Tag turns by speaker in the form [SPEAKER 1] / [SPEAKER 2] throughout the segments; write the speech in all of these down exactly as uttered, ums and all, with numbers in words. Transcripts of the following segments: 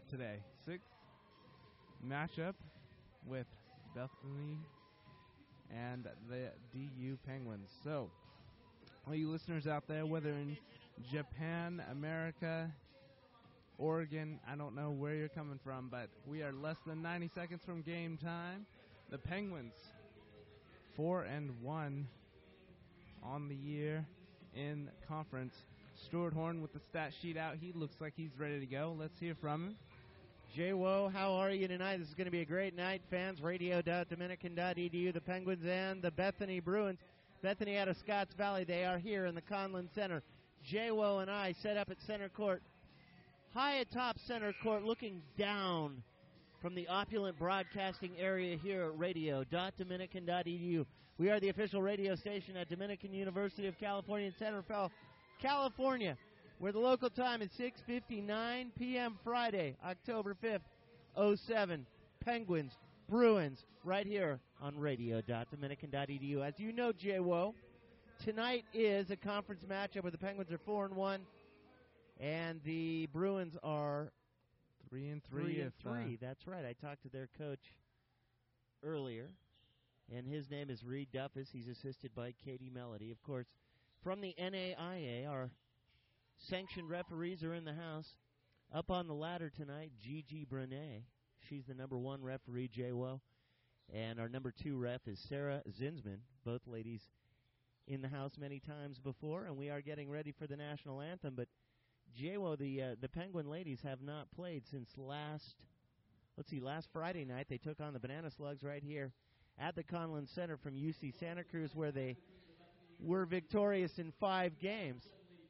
[SPEAKER 1] today. Sixth matchup with Bethany and the D U Penguins. So, all you listeners out there, whether in Japan, America, Oregon, I don't know where you're coming from, but we are less than ninety seconds from game time. The Penguins, four and one on the year in conference. Stuart Horn with the stat sheet out. He looks like he's ready to go. Let's hear from him.
[SPEAKER 2] Jay Woe, how are you tonight? This is going to be a great night. Fans, radio dot dominican dot e d u, the Penguins and the Bethany Bruins. Bethany out of Scotts Valley. They are here in the Conlin Center. Jay Woe and I set up at center court, high atop center court, looking down from the opulent broadcasting area here at radio dot dominican dot e d u. We are the official radio station at Dominican University of California in Santa Fe, California, where the local time is six fifty-nine p.m. Friday, October fifth, oh seven. Penguins, Bruins, right here on radio dot dominican dot e d u. As you know, Jay Woe, tonight is a conference matchup where the Penguins are four and one, and the Bruins are
[SPEAKER 1] Three and three.
[SPEAKER 2] Three and
[SPEAKER 1] if,
[SPEAKER 2] three.
[SPEAKER 1] Uh,
[SPEAKER 2] That's right. I talked to their coach earlier, and his name is Reed Duffus. He's assisted by Katie Melody. Of course, from the N A I A, our sanctioned referees are in the house. Up on the ladder tonight, Gigi Brunet. She's the number one referee, Jay Woe. And our number two ref is Sarah Zinsman. Both ladies in the house many times before, and we are getting ready for the national anthem. But Jay Woe, the uh, the Penguin ladies have not played since last, let's see, last Friday night. They took on the Banana Slugs right here at the Conlin Center from U C Santa Cruz, where they were victorious in five games.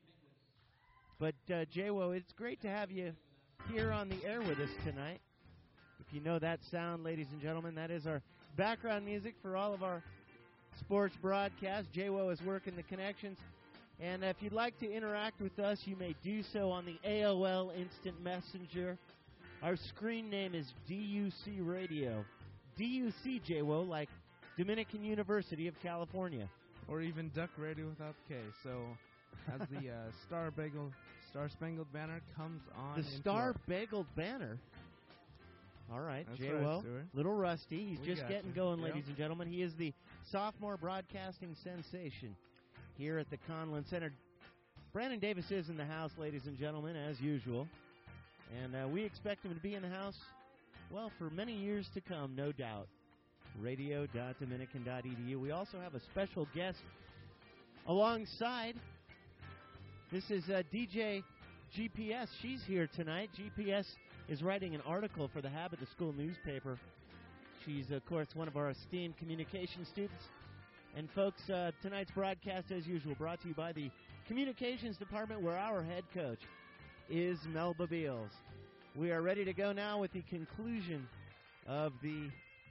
[SPEAKER 2] But, uh, Jay Woe, it's great to have you here on the air with us tonight. If you know that sound, ladies and gentlemen, that is our background music for all of our sports broadcasts. Jay Woe is working the connections. And if you'd like to interact with us, you may do so on the A O L Instant Messenger. Our screen name is D U C Radio. D U C, Jay Woe, like Dominican University of California.
[SPEAKER 1] Or even Duck Radio without the K. So as the uh, Star Bagel, Star Spangled Banner comes on.
[SPEAKER 2] The Star Bagel Banner. All right,
[SPEAKER 1] That's
[SPEAKER 2] Jay
[SPEAKER 1] right,
[SPEAKER 2] Woe,
[SPEAKER 1] Stuart.
[SPEAKER 2] little rusty. He's
[SPEAKER 1] We
[SPEAKER 2] just
[SPEAKER 1] got
[SPEAKER 2] getting
[SPEAKER 1] you.
[SPEAKER 2] going,
[SPEAKER 1] Yep.
[SPEAKER 2] ladies and gentlemen. He is the sophomore broadcasting sensation here at the Conlin Center. Brandon Davis is in the house, ladies and gentlemen, as usual. And uh, we expect him to be in the house, well, for many years to come, no doubt. radio dot dominican dot e d u. We also have a special guest alongside. This is uh, D J G P S. She's here tonight. G P S is writing an article for the Habit, the school newspaper. She's, of course, one of our esteemed communication students. And, folks, uh, tonight's broadcast, as usual, brought to you by the Communications Department, where our head coach is Melba Beals. We are ready to go now with the conclusion of the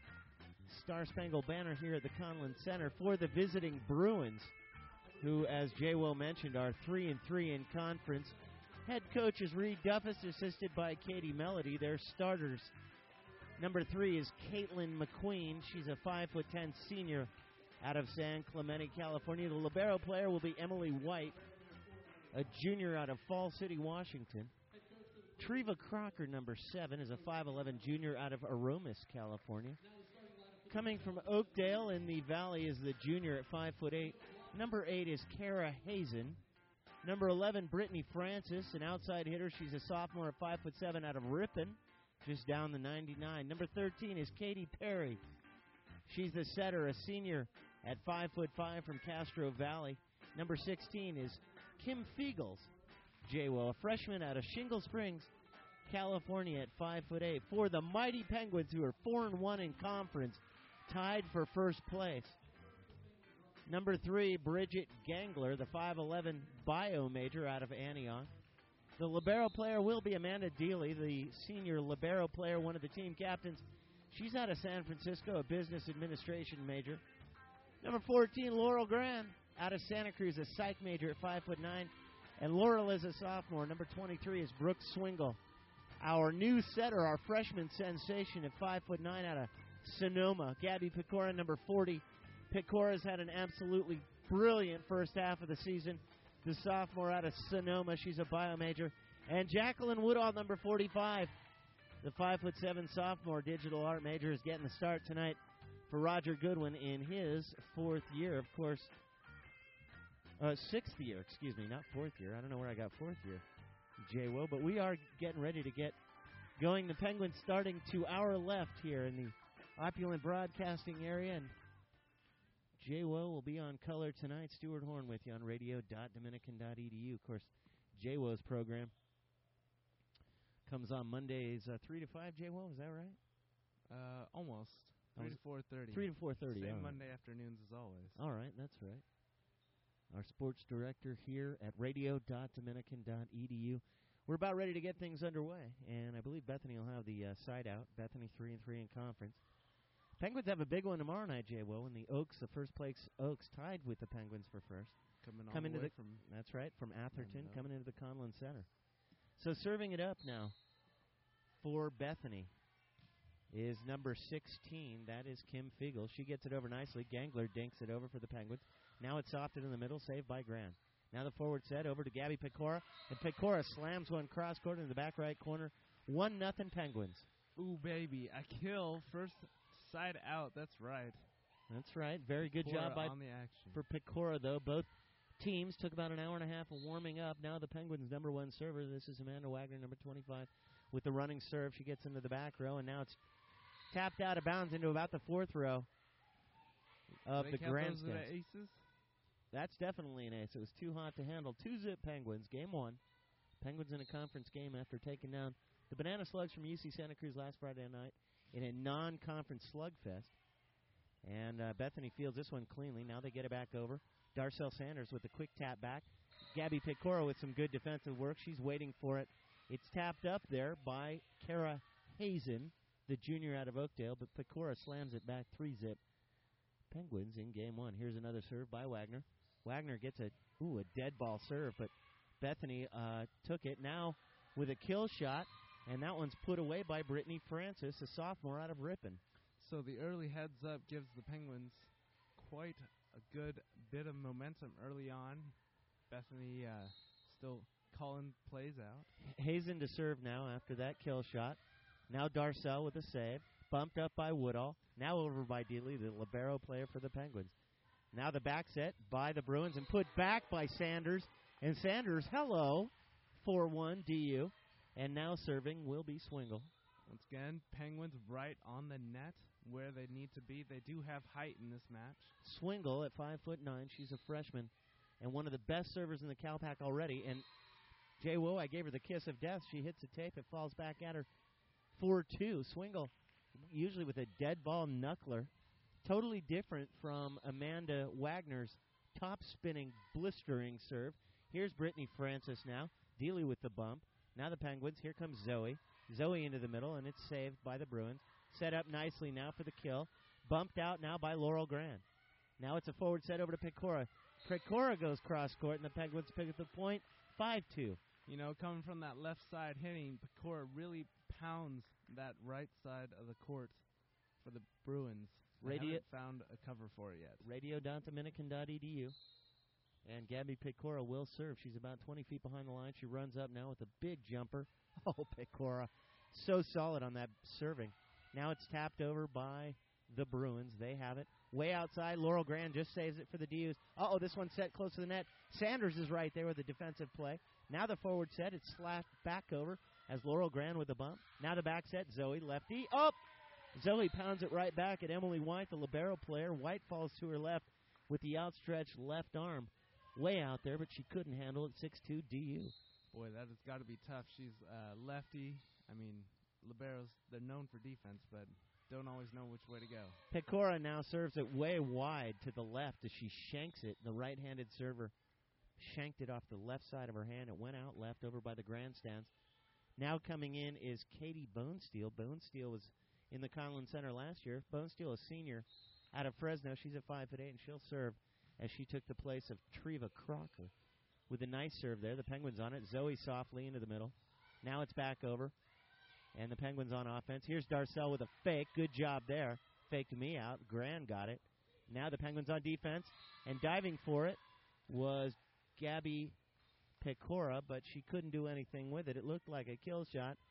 [SPEAKER 2] Star Spangled Banner here at the Conlin Center for the visiting Bruins, who, as Jay Woe mentioned, are three and three in conference. Head coach is Reed Duffus, assisted by Katie Melody. Their starters, number three is Caitlin McQueen. She's a five foot ten senior out of San Clemente, California. The libero player will be Emily White, a junior out of Fall City, Washington. Treva Crocker, number seven, is a five eleven junior out of Aromas, California. Coming from Oakdale in the Valley is the junior at five foot eight. Number eight is Kara Hazen. Number eleven, Brittany Francis, an outside hitter. She's a sophomore at five foot seven out of Ripon, just down the ninety-nine. Number thirteen is Katie Perry. She's the setter, a senior at five foot five from Castro Valley. Number sixteen is Kim Fiegels, J W O, a freshman out of Shingle Springs, California at five foot eight. For the mighty Penguins, who are four and one in conference, tied for first place. Number three, Bridget Gangler, the five eleven bio major out of Antioch. The libero player will be Amanda Dealey, the senior libero player, one of the team captains. She's out of San Francisco, a business administration major. Number fourteen, Laurel Grand, out of Santa Cruz, a psych major at five foot nine. And Laurel is a sophomore. Number twenty-three is Brooke Swingle, our new setter, our freshman sensation at five foot nine out of Sonoma. Gabby Pecora, number forty. Pecora's had an absolutely brilliant first half of the season. The sophomore out of Sonoma, she's a bio major. And Jacqueline Woodall, number forty-five, The five foot seven sophomore digital art major is getting the start tonight for Roger Goodwin in his fourth year. Of course, uh, sixth year, excuse me, not fourth year. I don't know where I got fourth year, J-Wo, but we are getting ready to get going. The Penguins starting to our left here in the opulent broadcasting area, and J-Wo will be on color tonight. Stuart Horn with you on radio dot dominican dot e d u. Of course, J-Wo's program comes on Mondays, uh, three to five, J-Wo, is that right?
[SPEAKER 1] Uh, almost. three to four thirty.
[SPEAKER 2] three to four thirty.
[SPEAKER 1] Same
[SPEAKER 2] right.
[SPEAKER 1] Monday afternoons as always.
[SPEAKER 2] All right, that's right. Our sports director here at radio dot dominican dot e d u. We're about ready to get things underway, and I believe Bethany will have the uh, side out. Bethany three and three in conference. Penguins have a big one tomorrow night, J-Wo, and the Oaks, the first place Oaks, tied with the Penguins for first.
[SPEAKER 1] Coming all
[SPEAKER 2] Come
[SPEAKER 1] the
[SPEAKER 2] into
[SPEAKER 1] way
[SPEAKER 2] the
[SPEAKER 1] from
[SPEAKER 2] That's right, from Atherton,
[SPEAKER 1] Menlo.
[SPEAKER 2] coming into the Conlon Center. So serving it up now for Bethany is number sixteen. That is Kim Fiegel. She gets it over nicely. Gangler dinks it over for the Penguins. Now it's softed in the middle, saved by Grant. Now the forward set over to Gabby Pecora, and Pecora slams one cross court in the back right corner. One nothing Penguins.
[SPEAKER 1] Ooh, baby, a kill. First side out. That's right.
[SPEAKER 2] That's right. Very good
[SPEAKER 1] Pecora
[SPEAKER 2] job by
[SPEAKER 1] on the action.
[SPEAKER 2] for Pecora, though. Both teams took about an hour and a half of warming up. Now the Penguins' number one server. This is Amanda Wagner, number twenty-five, with the running serve. She gets into the back row, and now it's tapped out of bounds into about the fourth row of
[SPEAKER 1] Do
[SPEAKER 2] the
[SPEAKER 1] they count those as
[SPEAKER 2] grandstand.
[SPEAKER 1] the aces?
[SPEAKER 2] That's definitely an ace. It was too hot to handle. Two-zip Penguins, game one. Penguins in a conference game after taking down the Banana Slugs from U C Santa Cruz last Friday night in a non-conference slugfest. And uh, Bethany fields this one cleanly. Now they get it back over. Darcel Sanders with a quick tap back. Gabby Pecora with some good defensive work. She's waiting for it. It's tapped up there by Kara Hazen, the junior out of Oakdale, but Pecora slams it back three-zip. Penguins in game one. Here's another serve by Wagner. Wagner gets a ooh a dead ball serve, but Bethany uh, took it. Now with a kill shot, and that one's put away by Brittany Francis, a sophomore out of Ripon.
[SPEAKER 1] So the early heads up gives the Penguins quite a good bit of momentum early on. Bethany uh, still calling plays out.
[SPEAKER 2] Hazen to serve now after that kill shot. Now Darcel with a save. Bumped up by Woodall. Now over by Dealey, the libero player for the Penguins. Now the back set by the Bruins and put back by Sanders. And Sanders, hello, four one D U. And now serving will be Swingle.
[SPEAKER 1] Once again, Penguins right on the net where they need to be. They do have height in this match.
[SPEAKER 2] Swingle at five foot nine. She's a freshman and one of the best servers in the Cal-Pac already. And J-Wo, I gave her the kiss of death. She hits a tape. It falls back at her four two. Swingle, usually with a dead ball knuckler. Totally different from Amanda Wagner's top-spinning, blistering serve. Here's Brittany Francis now. Dealey with the bump. Now the Penguins. Here comes Zoe. Zoe into the middle, and it's saved by the Bruins. Set up nicely now for the kill. Bumped out now by Laurel Grand. Now it's a forward set over to Pecora. Pecora goes cross-court, and the Penguins pick up the point, five two.
[SPEAKER 1] You know, coming from that left side hitting, Pecora really pounds that right side of the court for the Bruins. They
[SPEAKER 2] Radio
[SPEAKER 1] haven't found a cover for it yet.
[SPEAKER 2] radio dot dominican dot e d u. And Gabby Pecora will serve. She's about twenty feet behind the line. She runs up now with a big jumper. Oh, Pecora. So solid on that serving. Now it's tapped over by the Bruins. They have it. Way outside. Laurel Grand just saves it for the D Us. Uh-oh, this one's set close to the net. Sanders is right there with a defensive play. Now the forward set. It's slashed back over as Laurel Grand with a bump. Now the back set. Zoe, lefty. Up! Zoe pounds it right back at Emily White, the libero player. White falls to her left with the outstretched left arm. Way out there, but she couldn't handle it. six two D U.
[SPEAKER 1] Boy, that has got to be tough. She's uh, lefty. I mean, liberos, they're known for defense, but don't always know which way to go.
[SPEAKER 2] Pecora now serves it way wide to the left as she shanks it. The right-handed server shanked it off the left side of her hand. It went out left over by the grandstands. Now coming in is Katie Bonesteel. Bonesteel was in the Conlon Center last year. Bonesteel, a senior out of Fresno. She's at five foot eight, and she'll serve as she took the place of Treva Crocker with a nice serve there. The Penguins on it. Zoe softly into the middle. Now it's back over, and the Penguins on offense. Here's Darcel with a fake. Good job there. Faked me out. Grand got it. Now the Penguins on defense, and diving for it was Gabby Pecora, but she couldn't do anything with it. It looked like a kill shot,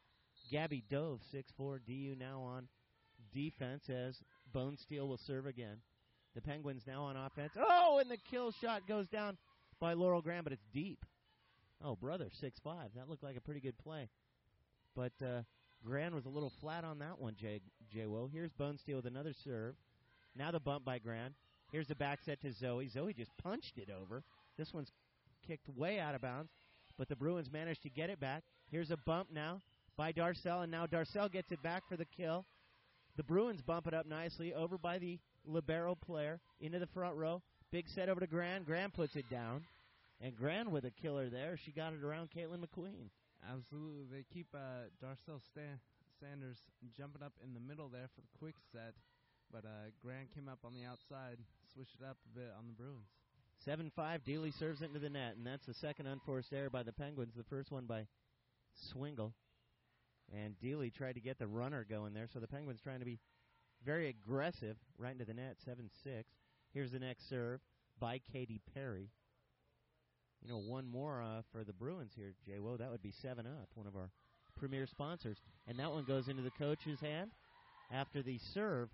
[SPEAKER 2] Gabby Dove, six four. D U now on defense as Bone Steel will serve again. The Penguins now on offense. Oh, and the kill shot goes down by Laurel Graham, but it's deep. Oh, brother, six five. That looked like a pretty good play. But uh, Gran was a little flat on that one, Jay, Jay Woe. Here's Bone Steel with another serve. Now the bump by Gran. Here's the back set to Zoe. Zoe just punched it over. This one's kicked way out of bounds, but the Bruins managed to get it back. Here's a bump now by Darcel, and now Darcel gets it back for the kill. The Bruins bump it up nicely over by the libero player into the front row. Big set over to Gran. Gran puts it down. And Gran with a killer there. She got it around Caitlin McQueen.
[SPEAKER 1] Absolutely. They keep uh, Darcel Stan- Sanders jumping up in the middle there for the quick set. But uh, Gran came up on the outside, switched it up a bit on the Bruins.
[SPEAKER 2] seven five, Dealey serves it into the net, and that's the second unforced error by the Penguins. The first one by Swingle. And Dealey tried to get the runner going there, so the Penguins trying to be very aggressive right into the net, seven six. Here's the next serve by Katy Perry. You know, one more uh, for the Bruins here, Jay. Whoa, that would be seven up, one of our premier sponsors. And that one goes into the coach's hand after the serve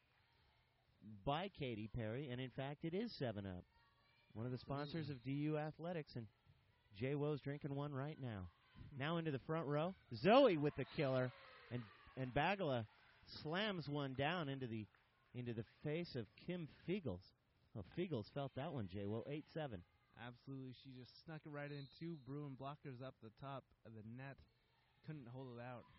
[SPEAKER 2] by Katy Perry, and in fact, it is seven up. One of the sponsors of D U Athletics, and Jay Woe's drinking one right now. Now into the front row, Zoe with the killer, and and Bagala slams one down into the into the face of Kim Fiegels. Oh, Fiegels felt that one, Jay Woe, eight seven.
[SPEAKER 1] Absolutely, she just snuck it right in. Two Bruin blockers up the top of the net. Couldn't hold it out.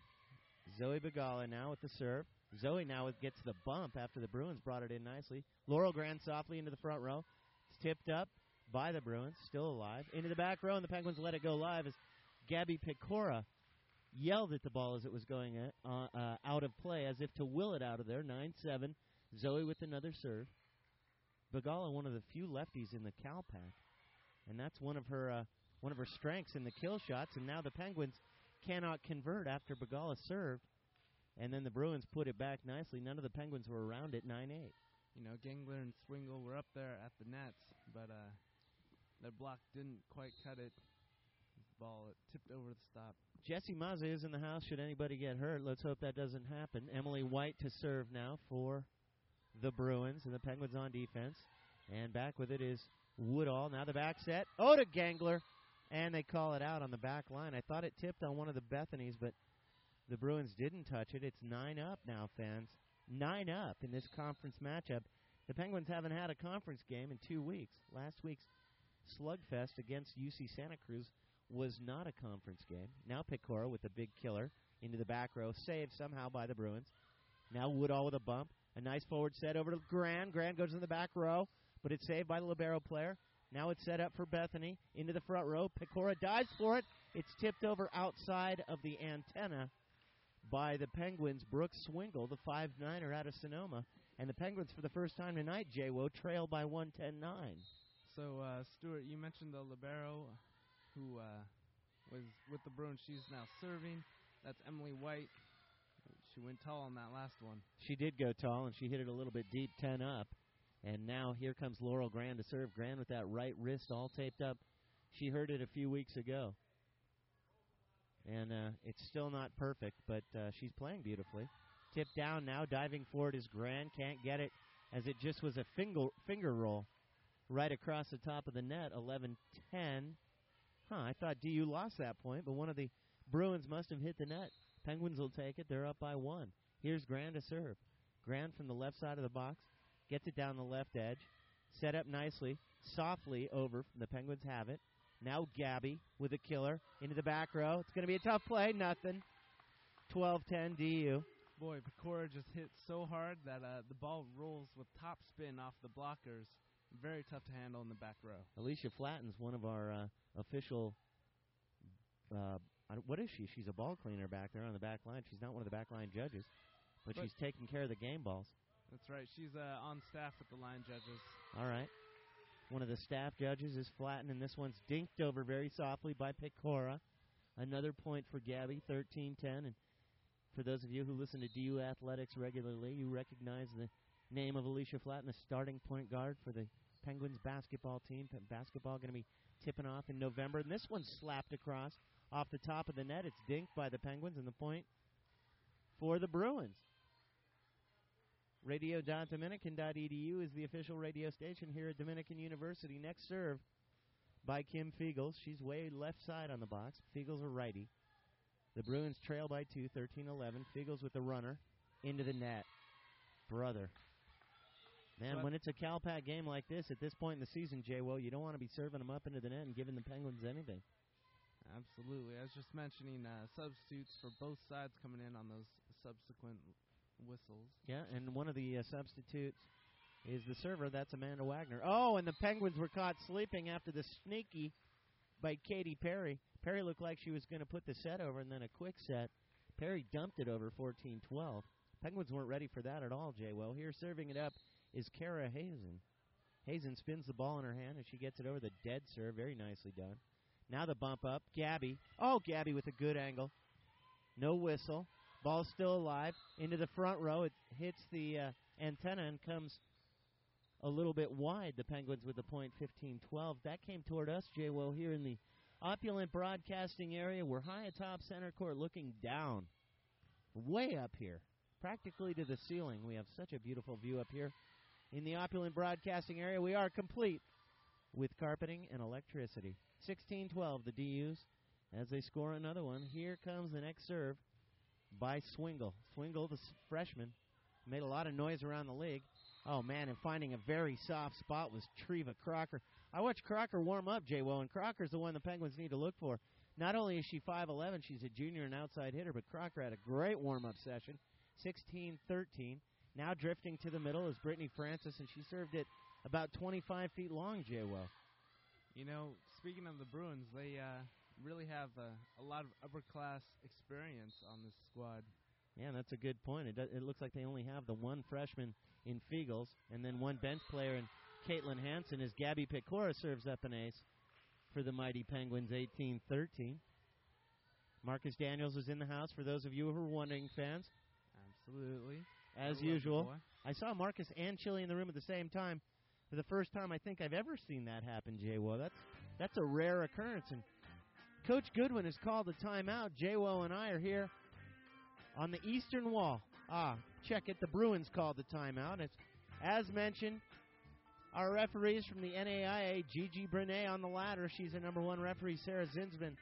[SPEAKER 2] Zoe Bagala now with the serve. Zoe now with, gets the bump after the Bruins brought it in nicely. Laurel Gran softly into the front row. It's tipped up by the Bruins, still alive. Into the back row, and the Penguins let it go live as Gabby Pecora yelled at the ball as it was going uh, uh, out of play, as if to will it out of there. nine seven. Zoe with another serve. Bagala, one of the few lefties in the Cal Pack, and that's one of her uh, one of her strengths in the kill shots. And now the Penguins cannot convert after Bagala served, and then the Bruins put it back nicely. None of the Penguins were around it, nine eight.
[SPEAKER 1] You know, Gangler and Swingle were up there at the nets, but uh, their block didn't quite cut it. The ball it tipped over the stop.
[SPEAKER 2] Jesse Mazza is in the house should anybody get hurt. Let's hope that doesn't happen. Emily White to serve now for the Bruins, and the Penguins on defense. And back with it is Woodall. Now the back set. Oh, to Gangler. And they call it out on the back line. I thought it tipped on one of the Bethany's, but the Bruins didn't touch it. It's nine up now, fans. Nine up in this conference matchup. The Penguins haven't had a conference game in two weeks. Last week's slugfest against U C Santa Cruz was not a conference game. Now Pecora with the big killer into the back row. Saved somehow by the Bruins. Now Woodall with a bump. A nice forward set over to Gran. Gran goes in the back row, but it's saved by the libero player. Now it's set up for Bethany into the front row. Pecora dives for it. It's tipped over outside of the antenna by the Penguins' Brooks Swingle, the five niner out of Sonoma. And the Penguins, for the first time tonight, J W O, trail by one ten nine.
[SPEAKER 1] So, uh, Stuart, you mentioned the libero who uh, was with the Bruins. She's now serving. That's Emily White. She went tall on that last one.
[SPEAKER 2] She did go tall, and she hit it a little bit deep, ten up. And now here comes Laurel Gran to serve. Gran with that right wrist all taped up. She hurt it a few weeks ago. And uh, it's still not perfect, but uh, she's playing beautifully. Tipped down now, diving forward is Gran. Can't get it as it just was a finger, finger roll right across the top of the net, eleven ten. Huh, I thought D U lost that point, but one of the Bruins must have hit the net. Penguins will take it. They're up by one. Here's Gran to serve. Gran from the left side of the box. Gets it down the left edge. Set up nicely. Softly over. The Penguins have it. Now Gabby with a killer into the back row. It's going to be a tough play. Nothing. twelve ten D U.
[SPEAKER 1] Boy, Pecora just hit so hard that uh, the ball rolls with top spin off the blockers. Very tough to handle in the back row.
[SPEAKER 2] Alicia Flatten's one of our uh, official... Uh, what is she? She's a ball cleaner back there on the back line. She's not one of the back line judges, but, but she's taking care of the game balls.
[SPEAKER 1] That's right. She's uh, on staff with the line judges.
[SPEAKER 2] All right. One of the staff judges is Flatten, and this one's dinked over very softly by Pecora. Another point for Gabby, thirteen ten. And for those of you who listen to D U Athletics regularly, you recognize the name of Alicia Flatten, the starting point guard for the Penguins basketball team. P- basketball going to be tipping off in November. And this one's slapped across off the top of the net. It's dinked by the Penguins, and the point for the Bruins. radio dot dominican dot e d u is the official radio station here at Dominican University. Next serve by Kim Fiegels. She's way left side on the box. Fiegels a righty. The Bruins trail by two, thirteen eleven. Fiegels with the runner into the net. Brother. Man,
[SPEAKER 1] But
[SPEAKER 2] when it's a Cal-Pac game like this, at this point in the season, Jay, well, you don't want to be serving them up into the net and giving the Penguins anything.
[SPEAKER 1] Absolutely. I was just mentioning uh, substitutes for both sides coming in on those subsequent whistles.
[SPEAKER 2] Yeah, and one of the uh, substitutes is the server. That's Amanda Wagner. Oh, and the Penguins were caught sleeping after the sneaky by Katy Perry. Perry looked like she was going to put the set over and then a quick set. Perry dumped it over fourteen twelve. Penguins weren't ready for that at all, Jay. Well, here serving it up is Kara Hazen. Hazen spins the ball in her hand, and she gets it over the dead serve. Very nicely done. Now the bump up. Gabby. Oh, Gabby with a good angle. No whistle. Ball still alive. Into the front row. It hits the uh, antenna and comes a little bit wide. The Penguins with the point fifteen twelve. That came toward us, Jay. Well, here in the opulent broadcasting area, we're high atop center court looking down. Way up here. Practically to the ceiling. We have such a beautiful view up here. In the opulent broadcasting area, we are complete with carpeting and electricity. sixteen twelve, the D Us, as they score another one. Here comes the next serve by Swingle. Swingle, the s- freshman, made a lot of noise around the league. Oh, man, and finding a very soft spot was Treva Crocker. I watched Crocker warm up, Jay Well, and Crocker's the one the Penguins need to look for. Not only is she five eleven, she's a junior and outside hitter, but Crocker had a great warm-up session, sixteen thirteen. Now drifting to the middle is Brittany Francis, and she served it about twenty-five feet long, Jay Well.
[SPEAKER 1] You know, speaking of the Bruins, they uh, really have uh, a lot of upper-class experience on this squad.
[SPEAKER 2] Yeah, that's a good point. It, do, it looks like they only have the one freshman in Fiegels, and then one bench player in Caitlin Hansen as Gabby Pecora serves up an ace for the mighty Penguins, eighteen thirteen. Marcus Daniels is in the house, for those of you who are wondering, fans.
[SPEAKER 1] Absolutely.
[SPEAKER 2] As
[SPEAKER 1] I love
[SPEAKER 2] usual.
[SPEAKER 1] the boy.
[SPEAKER 2] I saw Marcus and Chili in the room at the same time for the first time I think I've ever seen that happen, Jay Well. That's, that's a rare occurrence. And Coach Goodwin has called the timeout. Jay Well and I are here on the eastern wall. Ah, check it. The Bruins called the timeout. It's, as mentioned, our referees from the N A I A, Gigi Brené on the ladder. She's the number one referee. Sarah Zinsman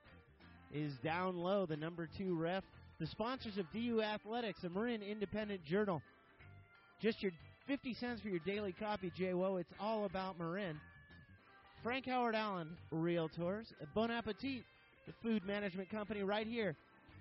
[SPEAKER 2] is down low, the number two ref. The sponsors of D U Athletics, the Marin Independent Journal. Just your fifty cents for your daily copy, J W O. It's all about Marin. Frank Howard Allen, Realtors. Bon Appetit, the food management company right here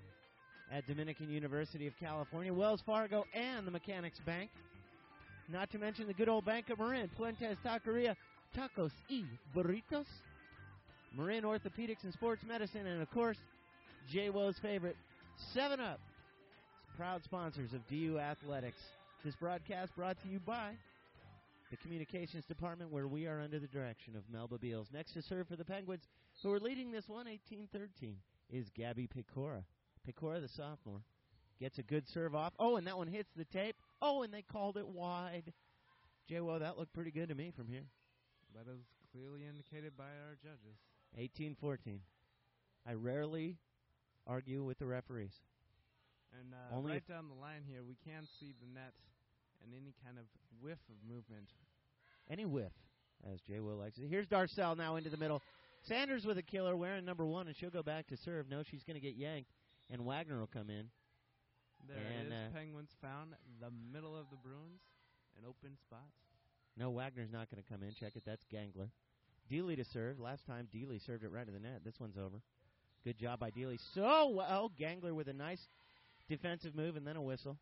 [SPEAKER 2] at Dominican University of California. Wells Fargo and the Mechanics Bank. Not to mention the good old Bank of Marin. Fuentes Taqueria, Tacos y Burritos. Marin Orthopedics and Sports Medicine. And, of course, J W O's favorite, seven up. Proud sponsors of D U Athletics. This broadcast brought to you by the Communications Department, where we are under the direction of Melba Beals. Next to serve for the Penguins, who are leading this one, eighteen thirteen, is Gabby Pecora. Pecora, the sophomore, gets a good serve off. Oh, and that one hits the tape. Oh, and they called it wide. J W O, that looked pretty good to me from here.
[SPEAKER 1] That is clearly indicated by our judges.
[SPEAKER 2] eighteen fourteen. I rarely argue with the referees.
[SPEAKER 1] And uh,
[SPEAKER 2] Only
[SPEAKER 1] right
[SPEAKER 2] if-
[SPEAKER 1] down the line here, we can see the net and any kind of whiff of movement.
[SPEAKER 2] Any whiff, as Jay Will likes it. Here's Darcel now into the middle. Sanders with a killer, wearing number one, and she'll go back to serve. No, she's going to get yanked, and Wagner will come in.
[SPEAKER 1] There
[SPEAKER 2] And,
[SPEAKER 1] it is.
[SPEAKER 2] uh,
[SPEAKER 1] Penguins found the middle of the Bruins, an open spot.
[SPEAKER 2] No, Wagner's not going to come in. Check it. That's Gangler. Dealey to serve. Last time, Dealey served it right to the net. This one's over. Good job by Dealey. So well. Gangler with a nice defensive move and then a whistle.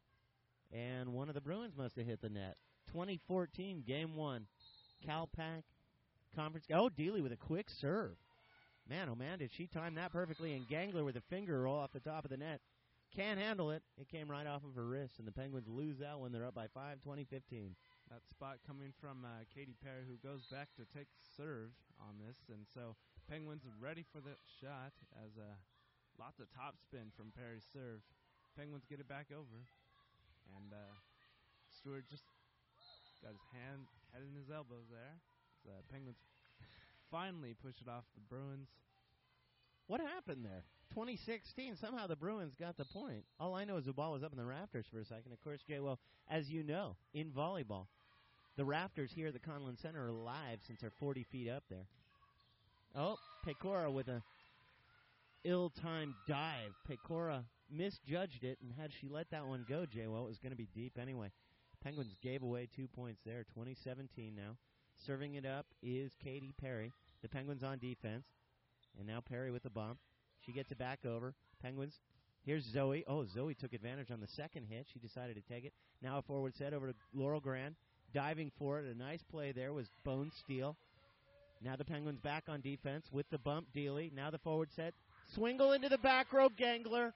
[SPEAKER 2] And one of the Bruins must have hit the net. twenty fourteen, game one. Cal-Pac Conference. Oh, Dealey with a quick serve. Man, oh, man, did she time that perfectly. And Gangler with a finger roll off the top of the net. Can't handle it. It came right off of her wrist, and the Penguins lose that one. They're up by five, twenty fifteen.
[SPEAKER 1] That spot coming from uh, Katy Perry, who goes back to take serve on this. And so Penguins ready for the shot as uh, lots of top spin from Perry's serve. Penguins get it back over. And uh, Stewart just got his hand, head in his elbows there. The Penguins finally push it off the Bruins.
[SPEAKER 2] What happened there? twenty sixteen, somehow the Bruins got the point. All I know is the ball was up in the rafters for a second. Of course, Jay, well, as you know, in volleyball, the rafters here at the Conlon Center are alive since they're forty feet up there. Oh, Pecora with a ill-timed dive. Pecora misjudged it, and had she let that one go, Jay, well, it was going to be deep anyway. Penguins gave away two points there, twenty seventeen now. Serving it up is Katy Perry. The Penguins on defense. And now Perry with the bump. She gets it back over. Penguins. Here's Zoe. Oh, Zoe took advantage on the second hit. She decided to take it. Now a forward set over to Laurel Grand. Diving for it. A nice play there was Bone Steele. Now the Penguins back on defense with the bump, Dealey. Now the forward set. Swingle into the back row, Gangler.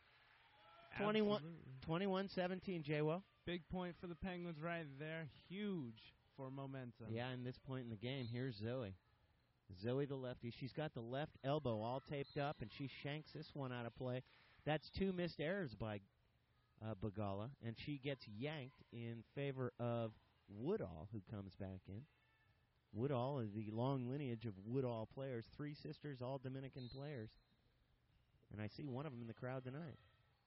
[SPEAKER 2] twenty-one seventeen, J-Wo.
[SPEAKER 1] Big point for the Penguins right there. Huge for momentum.
[SPEAKER 2] Yeah, in this point in the game, here's Zoe. Zoe the lefty. She's got the left elbow all taped up, and she shanks this one out of play. That's two missed errors by uh, Bagala, and she gets yanked in favor of Woodall, who comes back in. Woodall is the long lineage of Woodall players. Three sisters, all Dominican players. And I see one of them in the crowd tonight.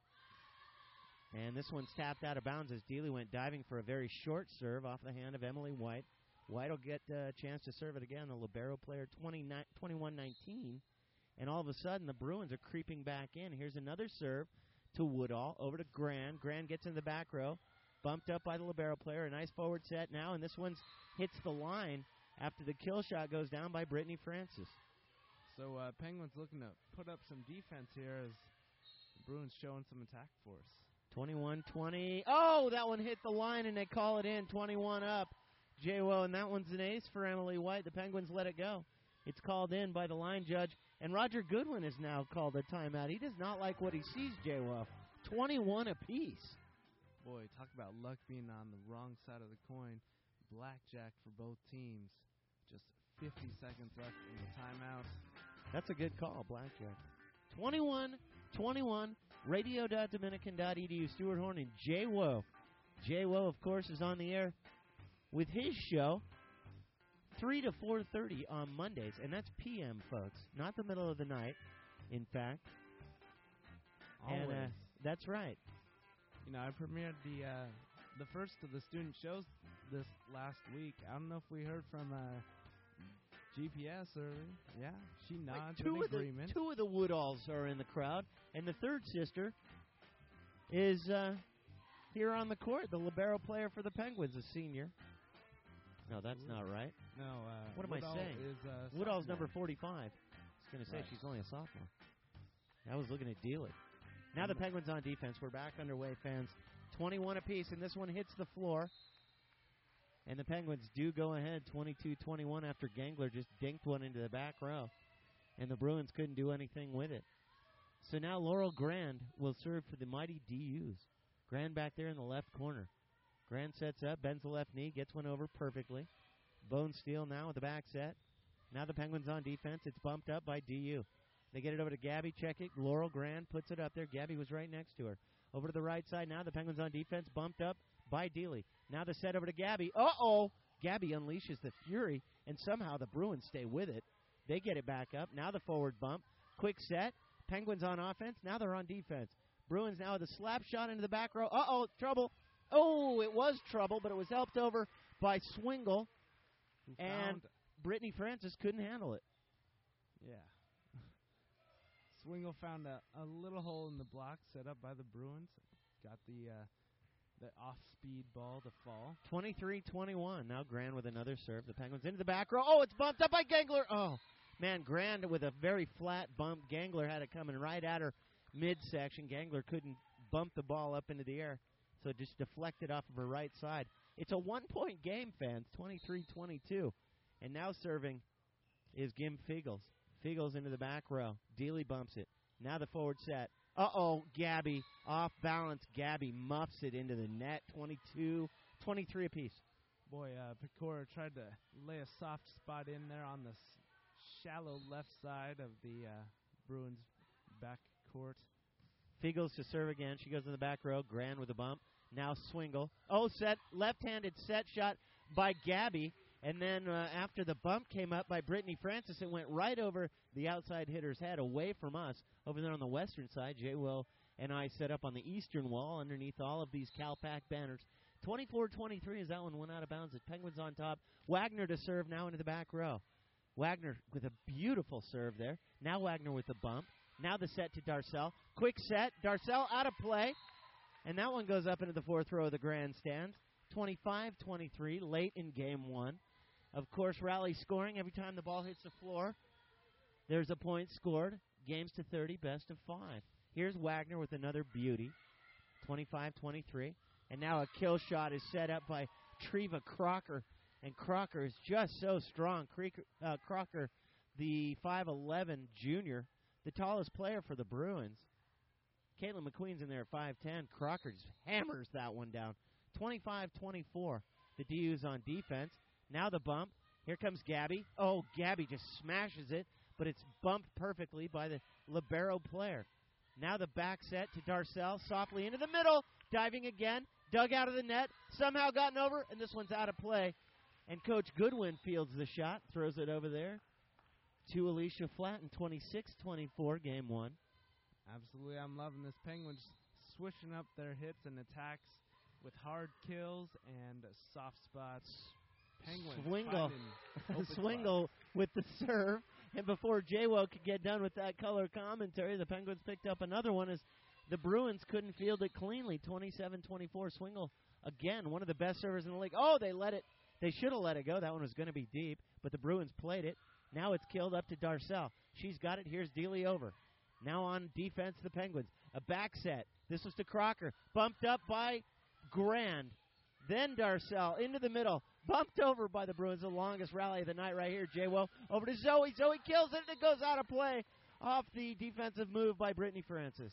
[SPEAKER 2] And this one's tapped out of bounds as Dealey went diving for a very short serve off the hand of Emily White. White will get a chance to serve it again. The libero player, twenty-one nineteen. And all of a sudden, the Bruins are creeping back in. Here's another serve to Woodall. Over to Grand. Grand gets in the back row. Bumped up by the libero player. A nice forward set now. And this one hits the line after the kill shot goes down by Brittany Francis.
[SPEAKER 1] So uh, Penguins looking to put up some defense here as the Bruins showing some attack force.
[SPEAKER 2] twenty-one twenty. Oh, that one hit the line, and they call it in. twenty-one up. J-Wo, and that one's an ace for Emily White. The Penguins let it go. It's called in by the line judge, and Roger Goodwin has now called a timeout. He does not like what he sees, J-Wo. twenty-one apiece.
[SPEAKER 1] Boy, talk about luck being on the wrong side of the coin. Blackjack for both teams. Just fifty seconds left in the timeout.
[SPEAKER 2] That's a good call, blackjack. twenty-one twenty-one, radio dot dominican dot e d u. Stuart Horn and J-Wo. J-Wo, of course, is on the air with his show three to four thirty on Mondays, and that's P M, folks, not the middle of the night, in fact.
[SPEAKER 1] Always.
[SPEAKER 2] And uh, that's right.
[SPEAKER 1] You know, I premiered the uh, the first of the student shows this last week. I don't know if we heard from uh, G P S early. Yeah, she nods
[SPEAKER 2] Wait, two
[SPEAKER 1] in
[SPEAKER 2] of
[SPEAKER 1] agreement.
[SPEAKER 2] The, two of the Woodalls are in the crowd, and the third sister is uh, here on the court. The libero player for the Penguins, a senior. No, that's
[SPEAKER 1] Ooh.
[SPEAKER 2] not right.
[SPEAKER 1] No, uh,
[SPEAKER 2] what am
[SPEAKER 1] Woodall
[SPEAKER 2] I saying?
[SPEAKER 1] Is, uh,
[SPEAKER 2] Woodall's
[SPEAKER 1] sophomore.
[SPEAKER 2] number forty-five. I was going to say
[SPEAKER 1] Right.
[SPEAKER 2] she's only a sophomore. I was looking at Dealey. Now the Penguins on defense. We're back underway, fans. twenty-one apiece, and this one hits the floor. And the Penguins do go ahead twenty-two twenty-one after Gangler just dinked one into the back row. And the Bruins couldn't do anything with it. So now Laurel Grand will serve for the mighty D Us. Grand back there in the left corner. Grand sets up, bends the left knee, gets one over perfectly. Bone Steele now with the back set. Now the Penguins on defense. It's bumped up by D U. They get it over to Gabby, check it. Laurel Grand puts it up there. Gabby was right next to her. Over to the right side now. The Penguins on defense, bumped up by Dealey. Now the set over to Gabby. Uh-oh! Gabby unleashes the fury, and somehow the Bruins stay with it. They get it back up. Now the forward bump. Quick set. Penguins on offense. Now they're on defense. Bruins now with a slap shot into the back row. Uh-oh, trouble. Oh, it was trouble, but it was helped over by Swingle.
[SPEAKER 1] Who
[SPEAKER 2] And
[SPEAKER 1] found
[SPEAKER 2] Brittany Francis couldn't handle it.
[SPEAKER 1] Yeah. Swingle found a, a little hole in the block set up by the Bruins. Got the uh, the off-speed ball to fall.
[SPEAKER 2] twenty-three twenty-one. Now Grand with another serve. The Penguins into the back row. Oh, it's bumped up by Gangler. Oh, man, Grand with a very flat bump. Gangler had it coming right at her midsection. Gangler couldn't bump the ball up into the air, so it just deflected off of her right side. It's a one-point game, fans, twenty-three twenty-two. And now serving is Gim Fiegels. Fiegels into the back row. Dealey bumps it. Now the forward set. Uh-oh, Gabby. Off balance. Gabby muffs it into the net. twenty-two twenty-three apiece.
[SPEAKER 1] Boy, uh, Pecora tried to lay a soft spot in there on the s- shallow left side of the uh, Bruins back court.
[SPEAKER 2] Fiegels to serve again. She goes in the back row. Grand with a bump. Now Swingle. Oh, set. Left-handed set shot by Gabby. And then uh, after the bump came up by Brittany Francis, it went right over the outside hitter's head, away from us. Over there on the western side, Jay Will and I set up on the eastern wall underneath all of these CalPac banners. twenty-four twenty-three as that one went out of bounds. The Penguins on top. Wagner to serve now into the back row. Wagner with a beautiful serve there. Now Wagner with the bump. Now the set to Darcel. Quick set. Darcel out of play. And that one goes up into the fourth row of the grandstands. twenty-five twenty-three, late in game one. Of course, Raleigh scoring every time the ball hits the floor. There's a point scored. Games to thirty, best of five. Here's Wagner with another beauty. twenty-five twenty-three. And now a kill shot is set up by Treva Crocker. And Crocker is just so strong. Creaker, uh, Crocker, the five eleven junior, the tallest player for the Bruins. Caitlin McQueen's in there at five ten. Crocker just hammers that one down. twenty-five twenty-four. The D U's on defense. Now the bump. Here comes Gabby. Oh, Gabby just smashes it, but it's bumped perfectly by the libero player. Now the back set to Darcel. Softly into the middle. Diving again. Dug out of the net. Somehow gotten over, and this one's out of play. And Coach Goodwin fields the shot. Throws it over there to Alicia Flatten. twenty-six twenty-four, game one.
[SPEAKER 1] Absolutely. I'm loving this. Penguins switching up their hits and attacks with hard kills and soft spots. Penguins
[SPEAKER 2] Swingle.
[SPEAKER 1] finding
[SPEAKER 2] Swingle with the serve. And before J W O could get done with that color commentary, the Penguins picked up another one as the Bruins couldn't field it cleanly. twenty-seven twenty-four. Swingle, again, one of the best servers in the league. Oh, they let it. They should have let it go. That one was going to be deep, but the Bruins played it. Now it's killed up to Darcel. She's got it. Here's Dealey over. Now on defense, the Penguins. A back set. This was to Crocker. Bumped up by Grand. Then Darcel into the middle. Bumped over by the Bruins. The longest rally of the night right here. J W O over to Zoe. Zoe kills it, and it goes out of play off the defensive move by Brittany Francis.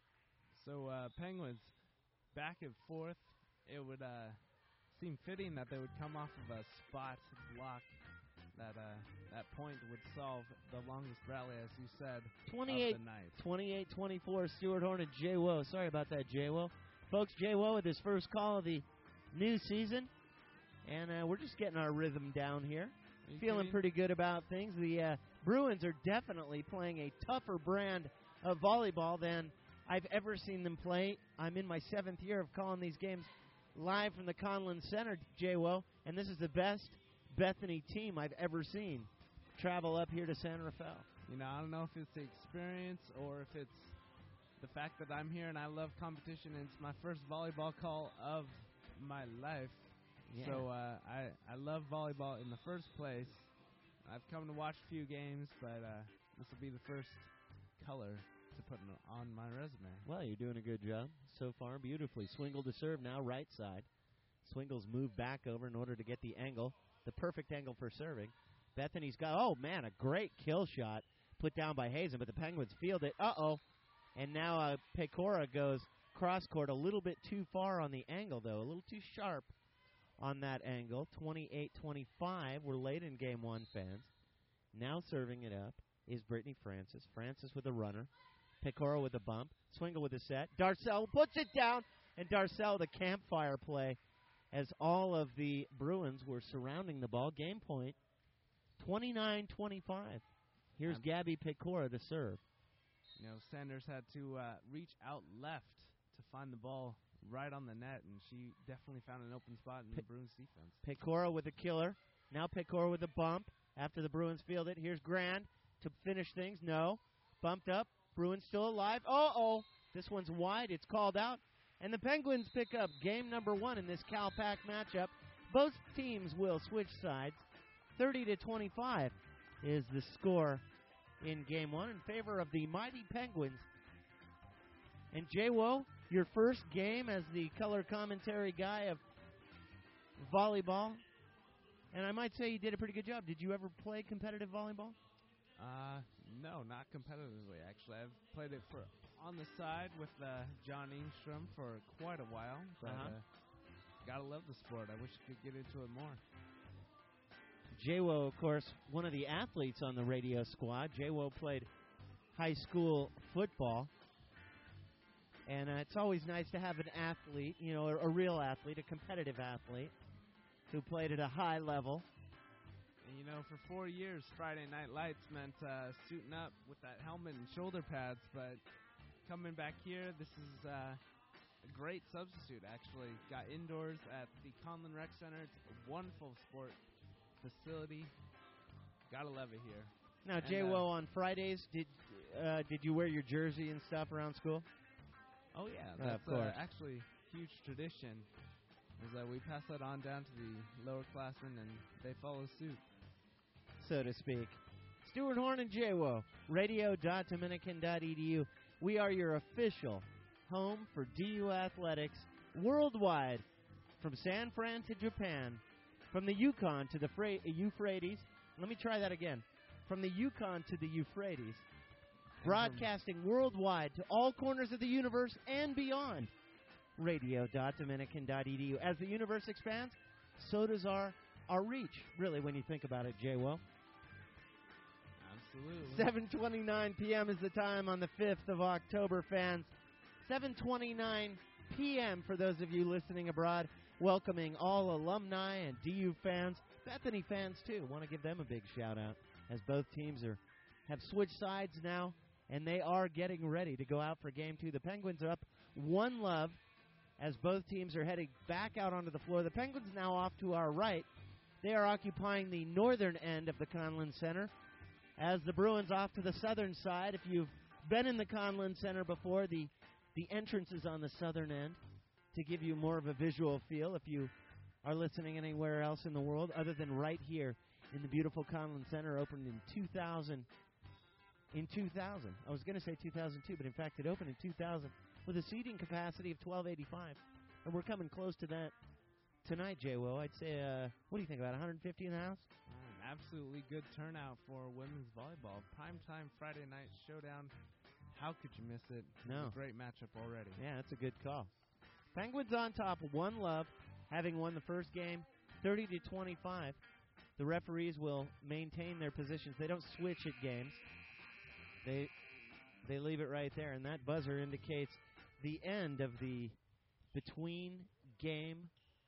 [SPEAKER 1] So uh, Penguins back and forth. It would uh, seem fitting that they would come off of a spot block. That uh, that point would solve the longest rally, as you said,
[SPEAKER 2] twenty-eight,
[SPEAKER 1] of the night.
[SPEAKER 2] twenty-eight twenty-four, Stuart Horn and J W O. Sorry about that, J W O. Folks, J W O with his first call of the new season. And uh, we're just getting our rhythm down here. Feeling
[SPEAKER 1] kidding?
[SPEAKER 2] pretty good about things. The uh, Bruins are definitely playing a tougher brand of volleyball than I've ever seen them play. I'm in my seventh year of calling these games live from the Conlin Center, J W O, and this is the best Bethany team I've ever seen travel up here to San Rafael.
[SPEAKER 1] You know, I don't know if it's the experience or if it's the fact that I'm here and I love competition and it's my first volleyball call of my life.
[SPEAKER 2] Yeah.
[SPEAKER 1] So uh, I, I love volleyball in the first place. I've come to watch a few games, but uh, this will be the first color to put on my resume.
[SPEAKER 2] Well, you're doing a good job so far, beautifully. Swingle to serve now, right side. Swingle's moved back over in order to get the angle, the perfect angle for serving. Bethany's got, oh, man, a great kill shot put down by Hazen, but the Penguins field it. Uh-oh. And now uh, Pecora goes cross-court a little bit too far on the angle, though, a little too sharp on that angle. twenty-eight twenty-five. We're late in game one, fans. Now serving it up is Brittany Francis. Francis with a runner. Pecora with a bump. Swingle with a set. Darcel puts it down, and Darcel the campfire play as all of the Bruins were surrounding the ball. Game point, twenty-nine twenty-five. Here's um, Gabby Pecora to serve.
[SPEAKER 1] You know, Sanders had to uh, reach out left to find the ball right on the net, and she definitely found an open spot in Pe- the Bruins defense.
[SPEAKER 2] Pecora with a killer. Now Pecora with a bump after the Bruins field it. Here's Grand to finish things. No. Bumped up. Bruins still alive. Uh-oh. This one's wide. It's called out. And the Penguins pick up game number one in this CalPac matchup. Both teams will switch sides. thirty to twenty-five is the score in game one in favor of the mighty Penguins. And J W O, your first game as the color commentary guy of volleyball. And I might say you did a pretty good job. Did you ever play competitive volleyball?
[SPEAKER 1] Uh, no, not competitively, actually. I've played it for on the side with uh, John Engstrom for quite a while. But
[SPEAKER 2] uh-huh.
[SPEAKER 1] uh, gotta love the sport. I wish I could get into it more.
[SPEAKER 2] J W O, of course, one of the athletes on the radio squad. J W O played high school football. And uh, it's always nice to have an athlete, you know, a, a real athlete, a competitive athlete, who played at a high level.
[SPEAKER 1] And, you know, for four years, Friday Night Lights meant uh, suiting up with that helmet and shoulder pads. But coming back here, this is uh, a great substitute, actually. Got indoors at the Conlin Rec Center. It's a wonderful sport facility. Gotta love it here.
[SPEAKER 2] Now,
[SPEAKER 1] And,
[SPEAKER 2] J W O,
[SPEAKER 1] uh,
[SPEAKER 2] on Fridays, did uh, did you wear your jersey and stuff around school?
[SPEAKER 1] Oh, yeah.
[SPEAKER 2] Uh, of
[SPEAKER 1] That's uh,
[SPEAKER 2] course.
[SPEAKER 1] actually a huge tradition. Is that we pass that on down to the lower classmen, and they follow suit.
[SPEAKER 2] So to speak. Stuart Horn and J W O, radio dot dominican dot e d u. We are your official home for D U athletics worldwide, from San Fran to Japan, from the Yukon to the Fra- Euphrates. Let me try that again. From the Yukon to the Euphrates, broadcasting worldwide to all corners of the universe and beyond. radio dot dominican dot e d u. As the universe expands, so does our our reach, really, when you think about it, J W O.
[SPEAKER 1] Absolutely.
[SPEAKER 2] seven twenty-nine p.m. is the time on the fifth of October, fans. seven twenty-nine p.m. for those of you listening abroad, welcoming all alumni and D U fans, Bethany fans, too. Want to give them a big shout-out, as both teams are have switched sides now, and they are getting ready to go out for Game two. The Penguins are up one love as both teams are heading back out onto the floor. The Penguins now off to our right. They are occupying the northern end of the Conlin Center, as the Bruins off to the southern side. If you've been in the Conlin Center before, the, the entrance is on the southern end to give you more of a visual feel if you are listening anywhere else in the world other than right here in the beautiful Conlin Center, opened in two thousand. In two thousand. I was going to say two thousand two, but in fact it opened in two thousand with a seating capacity of twelve eighty-five. And we're coming close to that tonight, J W O. I'd say, uh, what do you think, about one hundred fifty in the house?
[SPEAKER 1] An absolutely good turnout for women's volleyball. Primetime Friday night showdown. How could you miss it?
[SPEAKER 2] No.
[SPEAKER 1] It's a great matchup already.
[SPEAKER 2] Yeah, that's a good call. Penguins on top, one love, having won the first game thirty to twenty-five. The referees will maintain their positions. They don't switch at games. They they leave it right there, and that buzzer indicates the end of the between game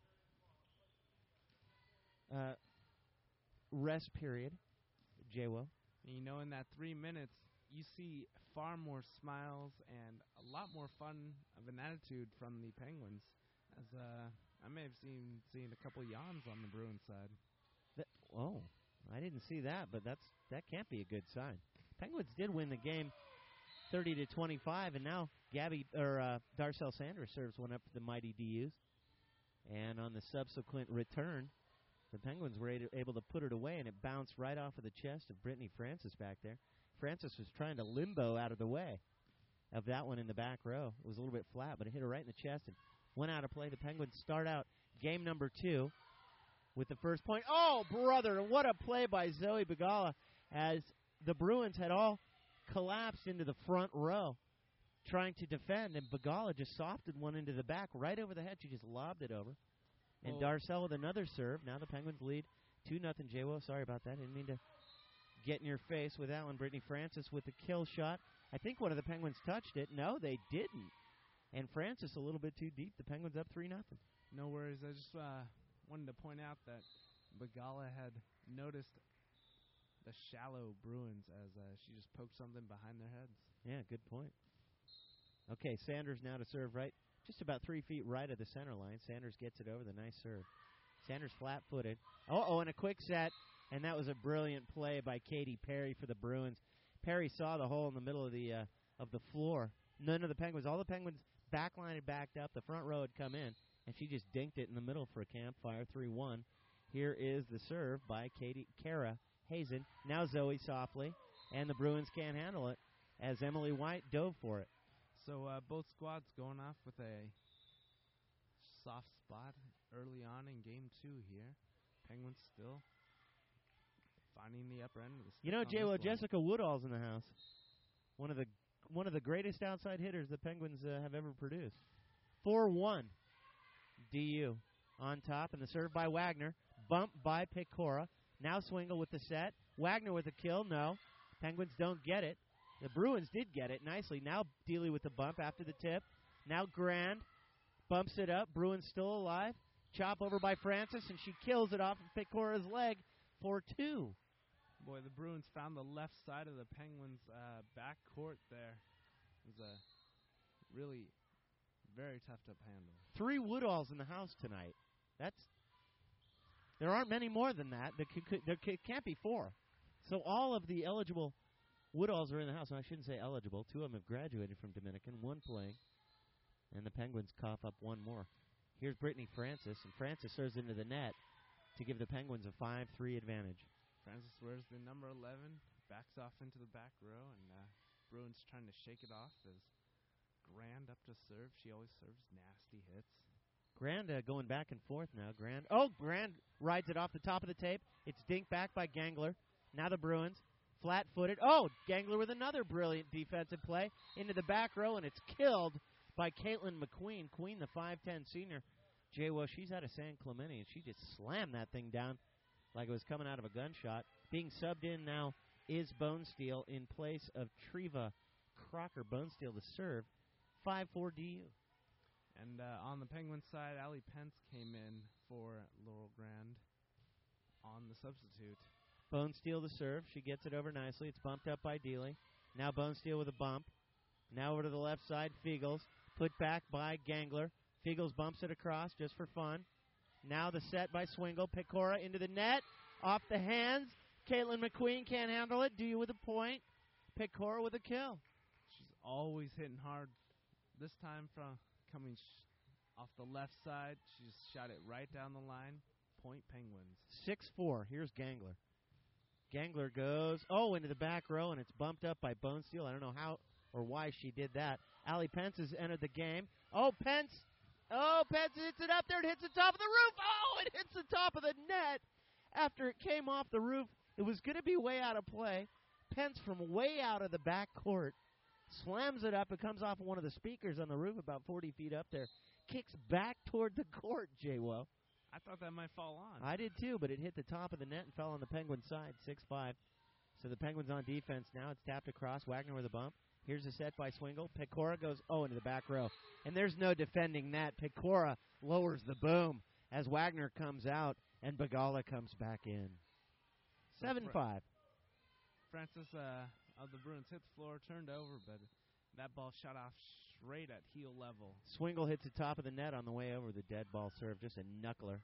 [SPEAKER 2] uh, rest period. J W O.
[SPEAKER 1] You know, in that three minutes, you see far more smiles and a lot more fun of an attitude from the Penguins. As uh, I may have seen seen a couple yawns on the Bruins side.
[SPEAKER 2] That, oh, I didn't see that, but that's that can't be a good sign. Penguins did win the game thirty to twenty-five, and now Gabby or uh, Darcel Sanders serves one up for the mighty D Us. And on the subsequent return, the Penguins were able to put it away, and it bounced right off of the chest of Brittany Francis back there. Francis was trying to limbo out of the way of that one in the back row. It was a little bit flat, but it hit her right in the chest and went out of play. The Penguins start out game number two with the first point. Oh, brother, what a play by Zoe Begala, as the Bruins had all collapsed into the front row trying to defend, and Begala just softed one into the back right over the head. She just lobbed it over. And
[SPEAKER 1] Oh.
[SPEAKER 2] Darcel with another serve. Now the Penguins lead two nothing. J W O, sorry about that. Didn't mean to get in your face with that one. Brittany Francis with the kill shot. I think one of the Penguins touched it. No, they didn't. And Francis a little bit too deep. The Penguins up three nothing.
[SPEAKER 1] No worries. I just uh, wanted to point out that Begala had noticed the shallow Bruins as uh, she just poked something behind their heads.
[SPEAKER 2] Yeah, good point. Okay, Sanders now to serve right, just about three feet right of the center line. Sanders gets it over, the nice serve. Sanders flat-footed. Uh-oh, and a quick set, and that was a brilliant play by Katy Perry for the Bruins. Perry saw the hole in the middle of the uh, of the floor. None of the Penguins, all the Penguins back line had backed up, the front row had come in, and she just dinked it in the middle for a campfire, three one. Here is the serve by Katie Kara Hazen. Now Zoe softly, and the Bruins can't handle it as Emily White dove for it.
[SPEAKER 1] So uh, both squads going off with a soft spot early on in game two here. Penguins still finding the upper end of the stick.
[SPEAKER 2] You know,
[SPEAKER 1] on
[SPEAKER 2] J W O,
[SPEAKER 1] this one.
[SPEAKER 2] Jessica Woodall's in the house. One of the one of the greatest outside hitters the Penguins uh, have ever produced. four one. D U on top, and the serve by Wagner. Bump by Pecora. Now Swingle with the set. Wagner with a kill. No. Penguins don't get it. The Bruins did get it nicely. Now Dealey with the bump after the tip. Now Grand bumps it up. Bruins still alive. Chop over by Francis, and she kills it off of Pecora's leg. four two.
[SPEAKER 1] Boy, the Bruins found the left side of the Penguins' uh, back court there. It was a really very tough to handle.
[SPEAKER 2] Three Woodalls in the house tonight. That's There aren't many more than that. There, could, could, there could, can't be four. So all of the eligible Woodalls are in the house. And I shouldn't say eligible. Two of them have graduated from Dominican, one playing. And the Penguins cough up one more. Here's Brittany Francis, and Francis serves into the net to give the Penguins a five three advantage.
[SPEAKER 1] Francis wears the number eleven, backs off into the back row, and uh, Bruins trying to shake it off as Grand up to serve. She always serves nasty hits.
[SPEAKER 2] Grand uh, going back and forth now. Grand. Oh, Grand rides it off the top of the tape. It's dinked back by Gangler. Now the Bruins, flat-footed. Oh, Gangler with another brilliant defensive play into the back row, and it's killed by Caitlin McQueen. Queen, the five ten senior. Jay, well, she's out of San Clemente, and she just slammed that thing down like it was coming out of a gunshot. Being subbed in now is Bonesteel in place of Treva Crocker. Bonesteel to serve. five four D U.
[SPEAKER 1] And uh, on the Penguins side, Allie Pence came in for Laurel Grand on the substitute.
[SPEAKER 2] Bonesteel to serve. She gets it over nicely. It's bumped up by Dealey. Now Bonesteel with a bump. Now over to the left side, Fiegels. Put back by Gangler. Fiegels bumps it across just for fun. Now the set by Swingle. Pecora into the net. Off the hands. Caitlin McQueen can't handle it. Do you with a point. Pecora with a kill.
[SPEAKER 1] She's always hitting hard. This time from coming sh- off the left side. She just shot it right down the line. Point Penguins.
[SPEAKER 2] six four. Here's Gangler. Gangler goes, oh, into the back row, and it's bumped up by Bonesteel. I don't know how or why she did that. Allie Pence has entered the game. Oh, Pence. Oh, Pence hits it up there. It hits the top of the roof. Oh, it hits the top of the net. After it came off the roof, it was going to be way out of play. Pence from way out of the back court slams it up. It comes off of one of the speakers on the roof about forty feet up there. Kicks back toward the court, J-Wo.
[SPEAKER 1] I thought that might fall on.
[SPEAKER 2] I did too, but it hit the top of the net and fell on the Penguin side, six five. So the Penguins on defense now. It's tapped across. Wagner with a bump. Here's a set by Swingle. Pecora goes, oh, into the back row. And there's no defending that. Pecora lowers the boom as Wagner comes out and Bagala comes back in. seven five.
[SPEAKER 1] Francis uh, of the Bruins hit the floor, turned over, but that ball shot off straight at heel level.
[SPEAKER 2] Swingle hits the top of the net on the way over the dead ball serve. Just a knuckler.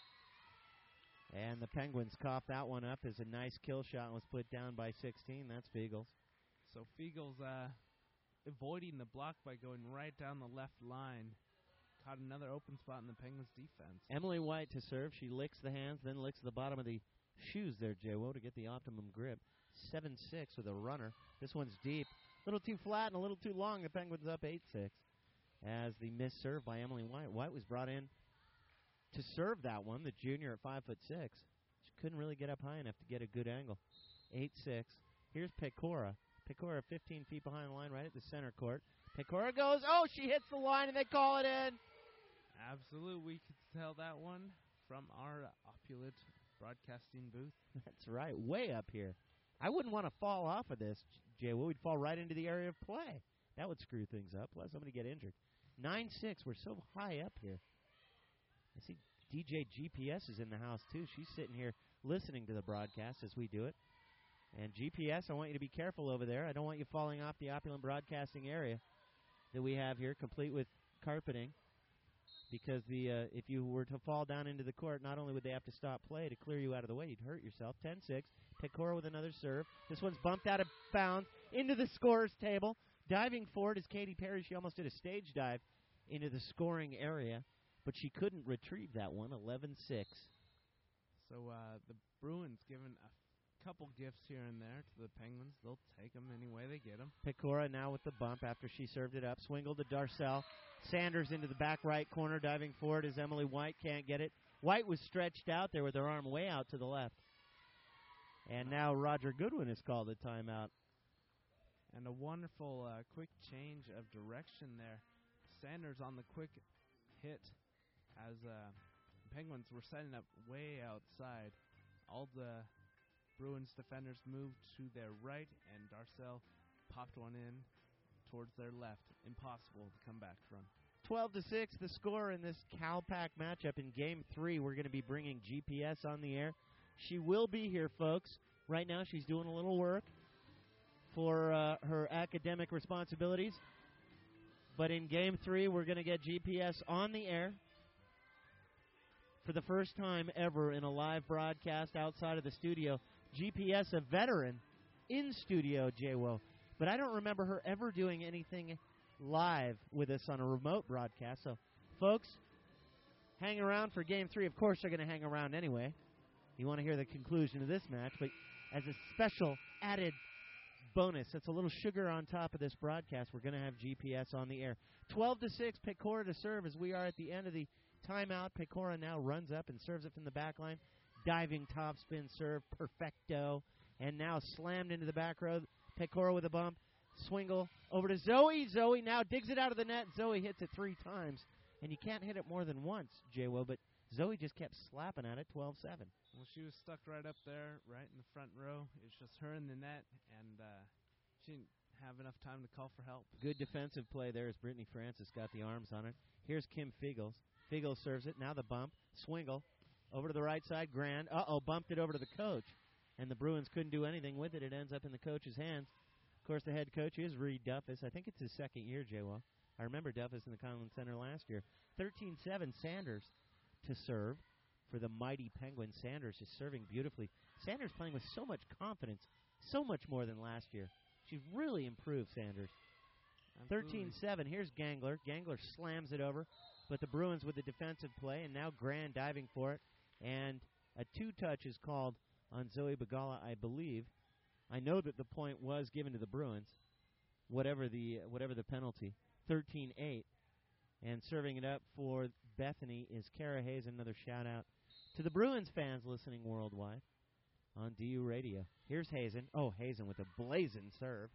[SPEAKER 2] And the Penguins cough that one up as a nice kill shot was put down by sixteen. That's Fiegels.
[SPEAKER 1] So Fiegels uh, avoiding the block by going right down the left line. Caught another open spot in the Penguins' defense.
[SPEAKER 2] Emily White to serve. She licks the hands, then licks the bottom of the shoes there, J-Wo, to get the optimum grip. seven six with a runner. This one's deep. A little too flat and a little too long. The Penguins up eight six. As the missed serve by Emily White. White was brought in to serve that one, the junior at five foot six. She couldn't really get up high enough to get a good angle. eight six. Here's Pecora. Pecora fifteen feet behind the line right at the center court. Pecora goes, oh, she hits the line and they call it in.
[SPEAKER 1] Absolutely. We could tell that one from our opulent broadcasting booth.
[SPEAKER 2] That's right. Way up here. I wouldn't want to fall off of this, Jay. We would fall right into the area of play. That would screw things up. Let somebody get injured. nine six. We're so high up here. I see D J G P S is in the house, too. She's sitting here listening to the broadcast as we do it. And G P S, I want you to be careful over there. I don't want you falling off the opulent broadcasting area that we have here, complete with carpeting. Because the uh, if you were to fall down into the court, not only would they have to stop play to clear you out of the way, you'd hurt yourself. ten six. Pecora with another serve. This one's bumped out of bounds into the scorer's table. Diving forward is Katy Perry. She almost did a stage dive into the scoring area, but she couldn't retrieve that one. eleven six.
[SPEAKER 1] So uh, the Bruins given a couple gifts here and there to the Penguins. They'll take them any way they get them.
[SPEAKER 2] Pecora now with the bump after she served it up. Swingle to Darcel. Sanders into the back right corner. Diving forward as Emily White can't get it. White was stretched out there with her arm way out to the left. And now Roger Goodwin has called a timeout.
[SPEAKER 1] And a wonderful uh, quick change of direction there. Sanders on the quick hit as uh, the Penguins were setting up way outside. All the Bruins defenders moved to their right, and Darcel popped one in towards their left. Impossible to come back from.
[SPEAKER 2] twelve to six, the score in this Cal-Pac matchup in Game three. We're going to be bringing G P S on the air. She will be here, folks. Right now, she's doing a little work for uh, her academic responsibilities. But in Game three, we're going to get G P S on the air for the first time ever in a live broadcast outside of the studio. G P S, a veteran, in studio, J-Wo. But I don't remember her ever doing anything live with us on a remote broadcast. So, folks, hang around for Game three. Of course, they're going to hang around anyway. You want to hear the conclusion of this match, but as a special added bonus, that's a little sugar on top of this broadcast, we're going to have G P S on the air. twelve to six, Pecora to serve as we are at the end of the timeout. Pecora now runs up and serves it from the back line. Diving topspin serve, perfecto. And now slammed into the back row. Pecora with a bump. Swingle over to Zoe. Zoe now digs it out of the net. Zoe hits it three times. And you can't hit it more than once, J-Wo, but Zoe just kept slapping at it, twelve seven.
[SPEAKER 1] Well, she was stuck right up there, right in the front row. It was just her in the net, and uh, she didn't have enough time to call for help.
[SPEAKER 2] Good defensive play there as Brittany Francis got the arms on it. Here's Kim Fiegels. Fiegels serves it. Now the bump. Swingle over to the right side. Grand. Uh-oh, bumped it over to the coach. And the Bruins couldn't do anything with it. It ends up in the coach's hands. Of course, the head coach is Reed Duffus. I think it's his second year, J-Wo. I remember Duffus in the Conlon Center last year. thirteen seven, Sanders to serve for the mighty Penguins. Sanders is serving beautifully. Sanders playing with so much confidence, so much more than last year. She's really improved, Sanders. thirteen seven, here's Gangler. Gangler slams it over, but the Bruins with the defensive play, and now Grand diving for it. And a two-touch is called on Zoe Bagala, I believe. I know that the point was given to the Bruins, whatever the uh, whatever the penalty. thirteen eight. And serving it up for Bethany is Kara Hayes. Another shout-out to the Bruins fans listening worldwide on D U Radio. Here's Hazen. Oh, Hazen with a blazing serve.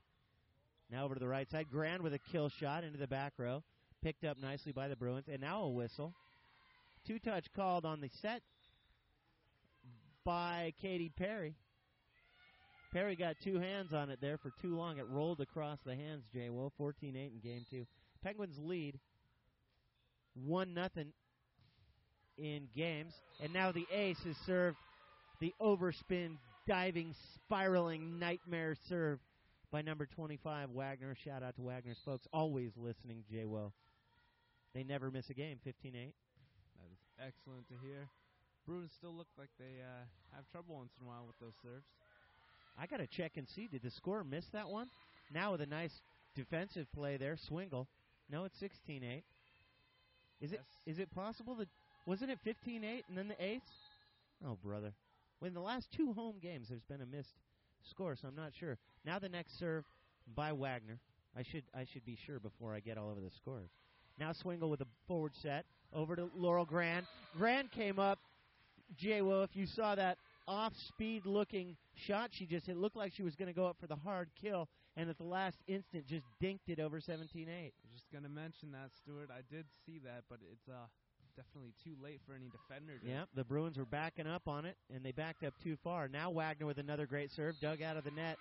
[SPEAKER 2] Now over to the right side. Grand with a kill shot into the back row. Picked up nicely by the Bruins. And now a whistle. Two-touch called on the set by Katy Perry. Perry got two hands on it there for too long. It rolled across the hands, J-Wo. fourteen eight in game two. Penguins lead one nothing in games. And now the ace has served the overspin, diving, spiraling nightmare serve by number twenty-five, Wagner. Shout out to Wagner's folks. Always listening, J-Wo. They never miss a game, fifteen eight.
[SPEAKER 1] That is excellent to hear. Bruins still look like they uh, have trouble once in a while with those serves.
[SPEAKER 2] I got to check and see. Did the scorer miss that one? Now with a nice defensive play there, Swingle. No, it's sixteen eight. Is
[SPEAKER 1] yes.
[SPEAKER 2] it is it possible that, wasn't it fifteen eight and then the ace? Oh, brother. Well, in the last two home games, there's been a missed score, so I'm not sure. Now the next serve by Wagner. I should I should be sure before I get all over the scores. Now Swingle with a forward set over to Laurel Grand. Grand came up. J-Wo, if you saw that off-speed looking shot she just hit, looked like she was going to go up for the hard kill, and at the last instant just dinked it over seventeen eight.
[SPEAKER 1] I was just going to mention that, Stuart. I did see that, but it's uh, definitely too late for any defender to...
[SPEAKER 2] Yeah, the Bruins were backing up on it, and they backed up too far. Now Wagner with another great serve, dug out of the net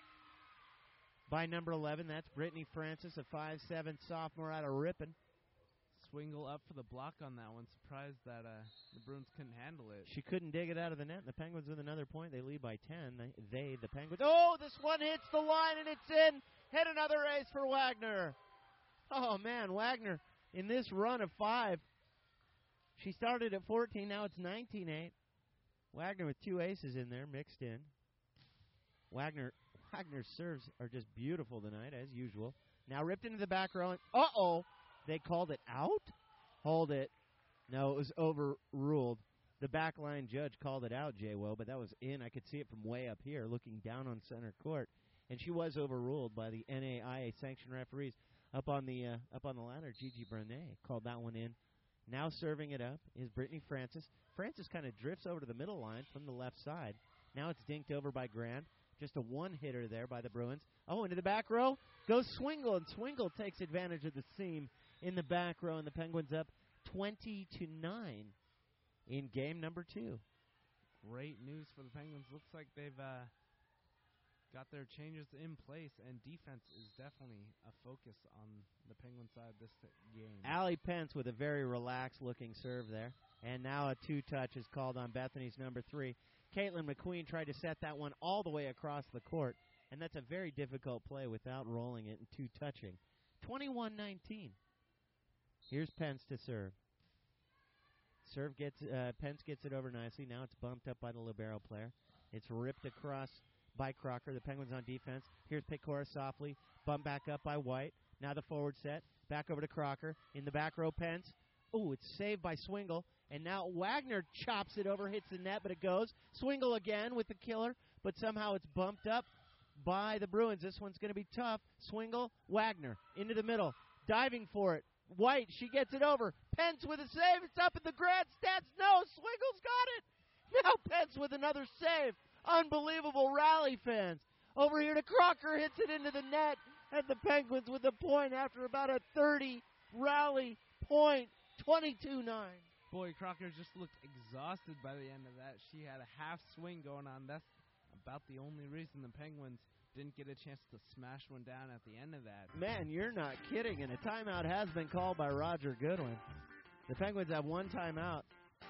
[SPEAKER 2] by number eleven. That's Brittany Francis, a five seven sophomore out of Ripon.
[SPEAKER 1] Swingle up for the block on that one. Surprised that uh, the Bruins couldn't handle it.
[SPEAKER 2] She couldn't dig it out of the net. The Penguins with another point. They lead by ten. They, they, the Penguins. Oh, this one hits the line, and it's in. Hit another ace for Wagner. Oh, man, Wagner in this run of five. She started at fourteen. Now it's nineteen eight. Wagner with two aces in there, mixed in. Wagner, Wagner's serves are just beautiful tonight, as usual. Now ripped into the back row. Uh-oh. They called it out? Hold it. No, it was overruled. The backline judge called it out, J-Wo, but that was in. I could see it from way up here, looking down on center court. And she was overruled by the N A I A sanctioned referees. Up on the uh, up on the ladder, Gigi Brunet called that one in. Now serving it up is Brittany Francis. Francis kind of drifts over to the middle line from the left side. Now it's dinked over by Grand. Just a one-hitter there by the Bruins. Oh, into the back row goes Swingle, and Swingle takes advantage of the seam in the back row, and the Penguins up twenty to nine in game number two.
[SPEAKER 1] Great news for the Penguins. Looks like they've uh, got their changes in place, and defense is definitely a focus on the Penguin side this game.
[SPEAKER 2] Allie Pence with a very relaxed-looking serve there, and now a two-touch is called on Bethany's number three. Caitlin McQueen tried to set that one all the way across the court, and that's a very difficult play without rolling it and two touching. twenty-one nineteen. Here's Pence to serve. Serve gets uh, Pence gets it over nicely. Now it's bumped up by the libero player. It's ripped across by Crocker. The Penguins on defense. Here's Pecora softly. Bumped back up by White. Now the forward set. Back over to Crocker. In the back row, Pence. Oh, it's saved by Swingle. And now Wagner chops it over, hits the net, but it goes. Swingle again with the killer, but somehow it's bumped up by the Bruins. This one's going to be tough. Swingle, Wagner into the middle. Diving for it. White, she gets it over. Pence with a save. It's up in the grandstands. No, Swingle's got it. Now Pence with another save. Unbelievable rally, fans. Over here to Crocker, hits it into the net, and the Penguins with a point after about a thirty rally point, twenty-two nine.
[SPEAKER 1] Boy, Crocker just looked exhausted by the end of that. She had a half swing going on. That's about the only reason the Penguins didn't get a chance to smash one down at the end of that.
[SPEAKER 2] Man, you're not kidding, and a timeout has been called by Roger Goodwin. The Penguins have one timeout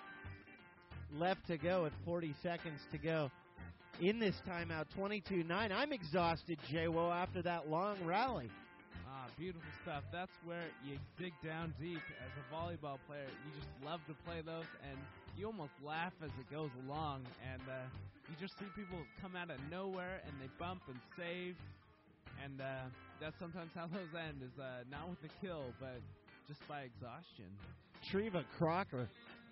[SPEAKER 2] left to go with forty seconds to go. In this timeout, twenty-two nine. I'm exhausted, J-Wo, after that long rally.
[SPEAKER 1] Ah, beautiful stuff. That's where you dig down deep. As a volleyball player, you just love to play those, and you almost laugh as it goes along. And uh, you just see people come out of nowhere, and they bump and save. And uh, that's sometimes how those end, is uh, not with a kill, but just by exhaustion.
[SPEAKER 2] Treva Crocker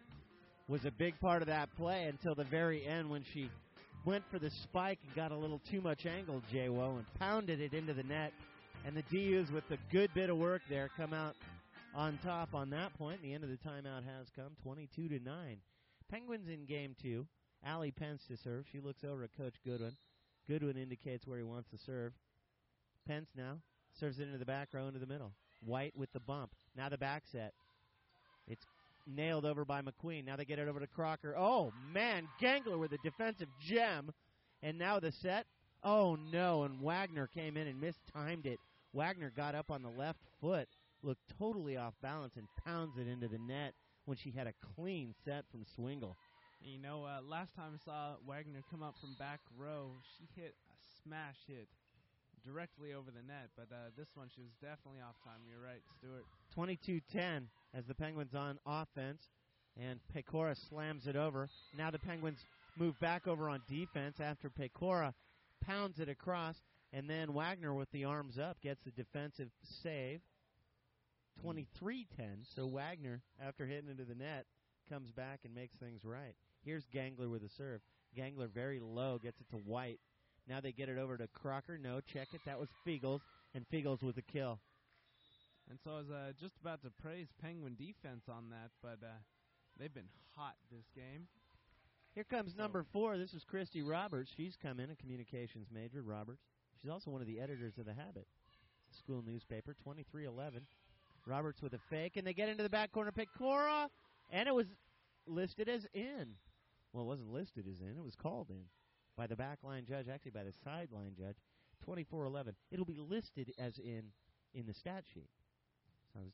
[SPEAKER 2] was a big part of that play until the very end when she went for the spike and got a little too much angle, J-Wo, and pounded it into the net. And the D Us, with a good bit of work there, come out on top on that point. The end of the timeout has come, twenty-two to nine. Penguins in game two. Allie Pence to serve. She looks over at Coach Goodwin. Goodwin indicates where he wants to serve. Pence now serves it into the back row, into the middle. White with the bump. Now the back set. It's nailed over by McQueen. Now they get it over to Crocker. Oh, man, Gangler with a defensive gem. And now the set. Oh, no, and Wagner came in and mistimed it. Wagner got up on the left foot, looked totally off balance, and pounds it into the net when she had a clean set from Swingle.
[SPEAKER 1] You know, uh, last time I saw Wagner come up from back row, she hit a smash hit directly over the net. But uh, this one, she was definitely off time. You're right, Stuart.
[SPEAKER 2] twenty-two ten as the Penguins on offense, and Pecora slams it over. Now the Penguins move back over on defense after Pecora pounds it across, and then Wagner with the arms up gets the defensive save. twenty-three ten, so Wagner, after hitting into the net, comes back and makes things right. Here's Gangler with a serve. Gangler very low, gets it to White. Now they get it over to Crocker. No, check it. That was Fiegels, and Fiegels with a kill.
[SPEAKER 1] And so I was uh, just about to praise Penguin defense on that, but uh, they've been hot this game.
[SPEAKER 2] Here comes number four. This is Christy Roberts. She's come in, a communications major, Roberts. She's also one of the editors of The Habit school newspaper, twenty-three eleven. Roberts with a fake, and they get into the back corner. Pecora, and it was listed as in. Well, it wasn't listed as in. It was called in by the backline judge, actually by the sideline judge, twenty-four eleven. It'll be listed as in in the stat sheet. So I, was,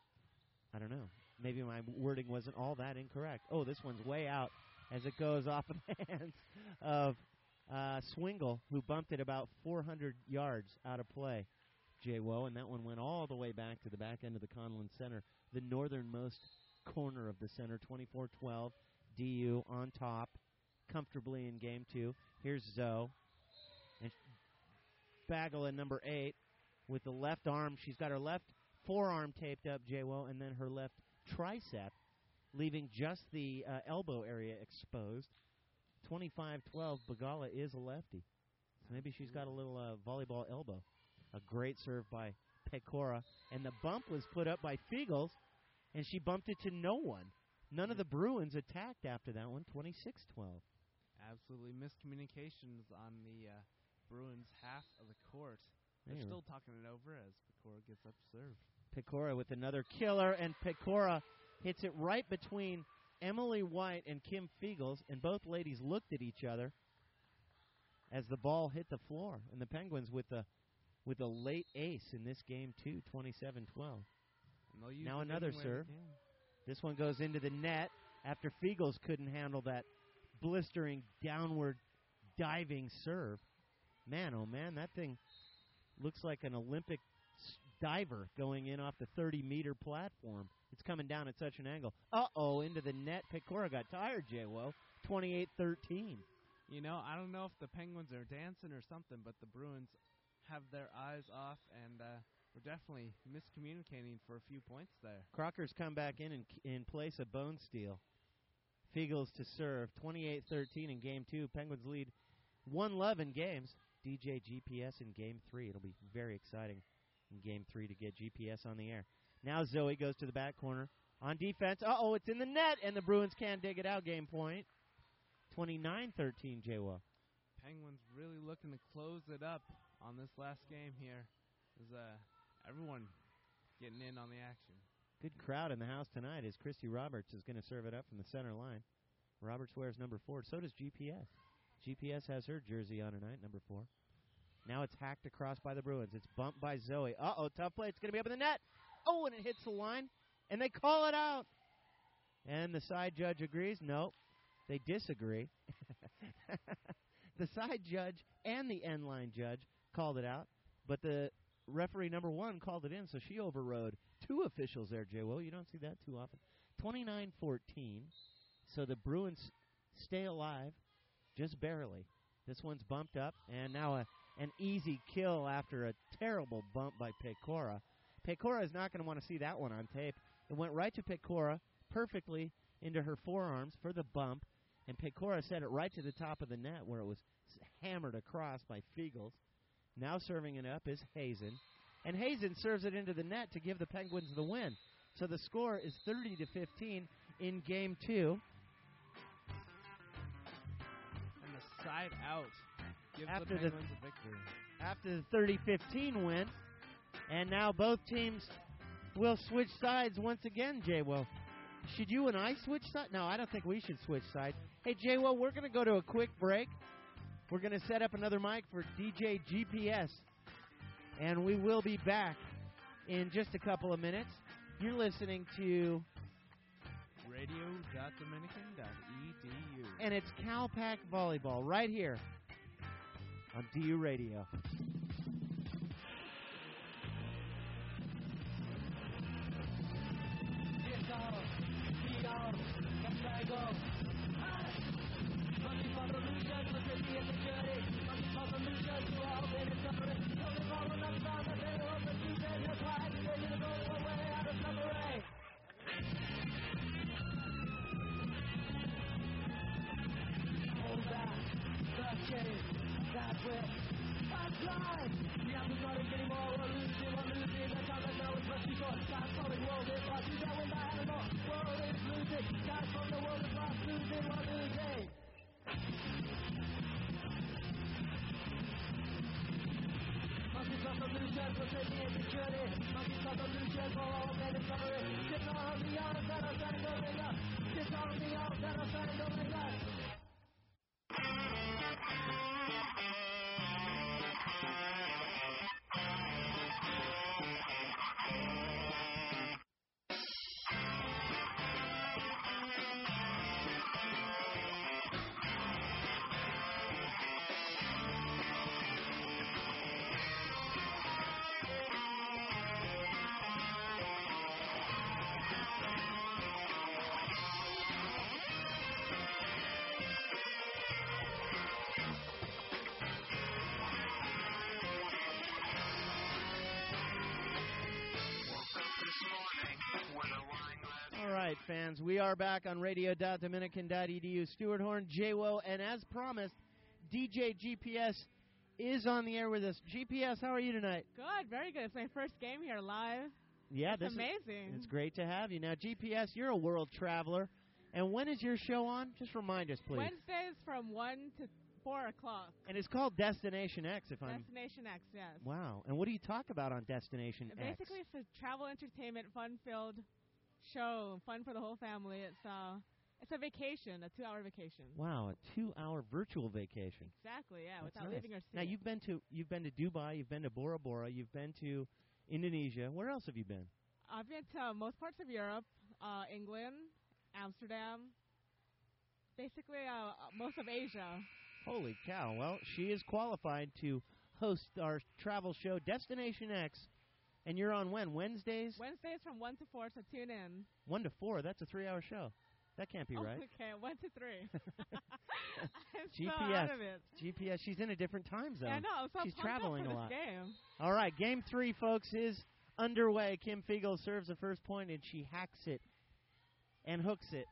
[SPEAKER 2] I don't know. Maybe my wording wasn't all that incorrect. Oh, this one's way out as it goes off of the hands of uh, Swingle, who bumped it about four hundred yards out of play, J-Wo, and that one went all the way back to the back end of the Conlon Center, the northernmost corner of the center, twenty-four twelve. D U on top, comfortably in game two. Here's Zoe. And Bagel in number eight with the left arm. She's got her left forearm taped up, J-Wo, and then her left tricep, leaving just the uh, elbow area exposed. twenty-five twelve, Bagala is a lefty. So maybe she's got a little uh, volleyball elbow. A great serve by Pecora. And the bump was put up by Fiegels, and she bumped it to no one. None of the Bruins attacked after that one, twenty-six twelve.
[SPEAKER 1] Absolutely miscommunications on the uh, Bruins' half of the court. They're
[SPEAKER 2] There.
[SPEAKER 1] still talking it over as Pecora gets up to serve.
[SPEAKER 2] Pecora with another killer, and Pecora hits it right between Emily White and Kim Fiegels, and both ladies looked at each other as the ball hit the floor. And the Penguins with a with a late ace in this game, too, twenty-seven twelve. Now another serve. This one goes into the net after Fiegels couldn't handle that blistering downward diving serve. Man, oh man, that thing looks like an Olympic s- diver going in off the thirty-meter platform. It's coming down at such an angle. Uh-oh, into the net. Pecora got tired, J-Wo. twenty-eight thirteen.
[SPEAKER 1] You know, I don't know if the Penguins are dancing or something, but the Bruins have their eyes off, and uh, we're definitely miscommunicating for a few points there.
[SPEAKER 2] Crocker's come back in in, in place of Bone Steel. Fiegels to serve. twenty-eight thirteen in game two. Penguins lead one love in games. D J G P S in game three. It'll be very exciting in game three to get G P S on the air. Now Zoe goes to the back corner. On defense, uh-oh, it's in the net, and the Bruins can't dig it out. Game point. twenty-nine thirteen, J-Wo.
[SPEAKER 1] Penguins really looking to close it up on this last game here. Is uh, everyone getting in on the action.
[SPEAKER 2] Good crowd in the house tonight as Christy Roberts is going to serve it up from the center line. Roberts wears number four. So does G P S. G P S has her jersey on tonight, number four. Now it's hacked across by the Bruins. It's bumped by Zoe. Uh-oh, tough play. It's going to be up in the net. Oh, and it hits the line, and they call it out. And the side judge agrees. No, they disagree. The side judge and the end line judge called it out, but the referee number one called it in, so she overrode two officials there, J-Wo. You don't see that too often. twenty-nine fourteen, so the Bruins stay alive just barely. This one's bumped up, and now a, an easy kill after a terrible bump by Pecora. Pecora is not going to want to see that one on tape. It went right to Pecora, perfectly into her forearms for the bump, and Pecora set it right to the top of the net where it was hammered across by Fiegels. Now serving it up is Hazen. And Hazen serves it into the net to give the Penguins the win. So the score is thirty to fifteen in game two.
[SPEAKER 1] And the side out gives
[SPEAKER 2] After
[SPEAKER 1] the
[SPEAKER 2] the
[SPEAKER 1] Penguins a victory.
[SPEAKER 2] After the thirty fifteen win. And now both teams will switch sides once again, J-Wo. Should you and I switch sides? No, I don't think we should switch sides. Hey, J-Wo, we're going to go to a quick break. We're going to set up another mic for D J G P S. And we will be back in just a couple of minutes. You're listening to
[SPEAKER 1] radio dot dominican dot e d u.
[SPEAKER 2] And it's CalPac Volleyball right here on D U Radio. All right, fans, we are back on radio dot dominican dot e d u. Stuart Horn, J-Wo, and as promised, D J G P S is on the air with us. G P S, how are you tonight?
[SPEAKER 3] Good, very good. It's my first game here live.
[SPEAKER 2] Yeah,
[SPEAKER 3] it's
[SPEAKER 2] this
[SPEAKER 3] amazing.
[SPEAKER 2] Is, it's great to have you. Now, G P S, you're a world traveler, and when is your show on? Just remind us, please.
[SPEAKER 3] Wednesdays from one to four o'clock.
[SPEAKER 2] And it's called Destination X, if I'm...
[SPEAKER 3] Destination X, yes.
[SPEAKER 2] Wow. And what do you talk about on Destination
[SPEAKER 3] Basically,
[SPEAKER 2] X?
[SPEAKER 3] Basically, it's a travel, entertainment, fun-filled show, fun for the whole family. It's uh, it's a vacation, a two-hour vacation.
[SPEAKER 2] Wow, a two-hour virtual vacation.
[SPEAKER 3] Exactly, yeah,
[SPEAKER 2] That's
[SPEAKER 3] without
[SPEAKER 2] nice.
[SPEAKER 3] leaving our city.
[SPEAKER 2] Now, you've been to you've been to Dubai, you've been to Bora Bora, you've been to Indonesia. Where else have you been?
[SPEAKER 3] I've been to uh, most parts of Europe, uh, England, Amsterdam. basically uh, most of Asia.
[SPEAKER 2] Holy cow. Well, she is qualified to host our travel show, Destination X. And you're on when? Wednesdays?
[SPEAKER 3] Wednesdays from one to four, so tune in.
[SPEAKER 2] one to four. That's a three-hour show. That can't be
[SPEAKER 3] oh,
[SPEAKER 2] right.
[SPEAKER 3] Okay, one to three. I'm
[SPEAKER 2] G P S.
[SPEAKER 3] so out of it.
[SPEAKER 2] G P S. She's in a different time zone.
[SPEAKER 3] Yeah, I know. I'm so
[SPEAKER 2] She's
[SPEAKER 3] pumped
[SPEAKER 2] traveling
[SPEAKER 3] up for
[SPEAKER 2] a lot.
[SPEAKER 3] this game.
[SPEAKER 2] All right, game three, folks, is underway. Kim Fiegel serves the first point, and she hacks it and hooks it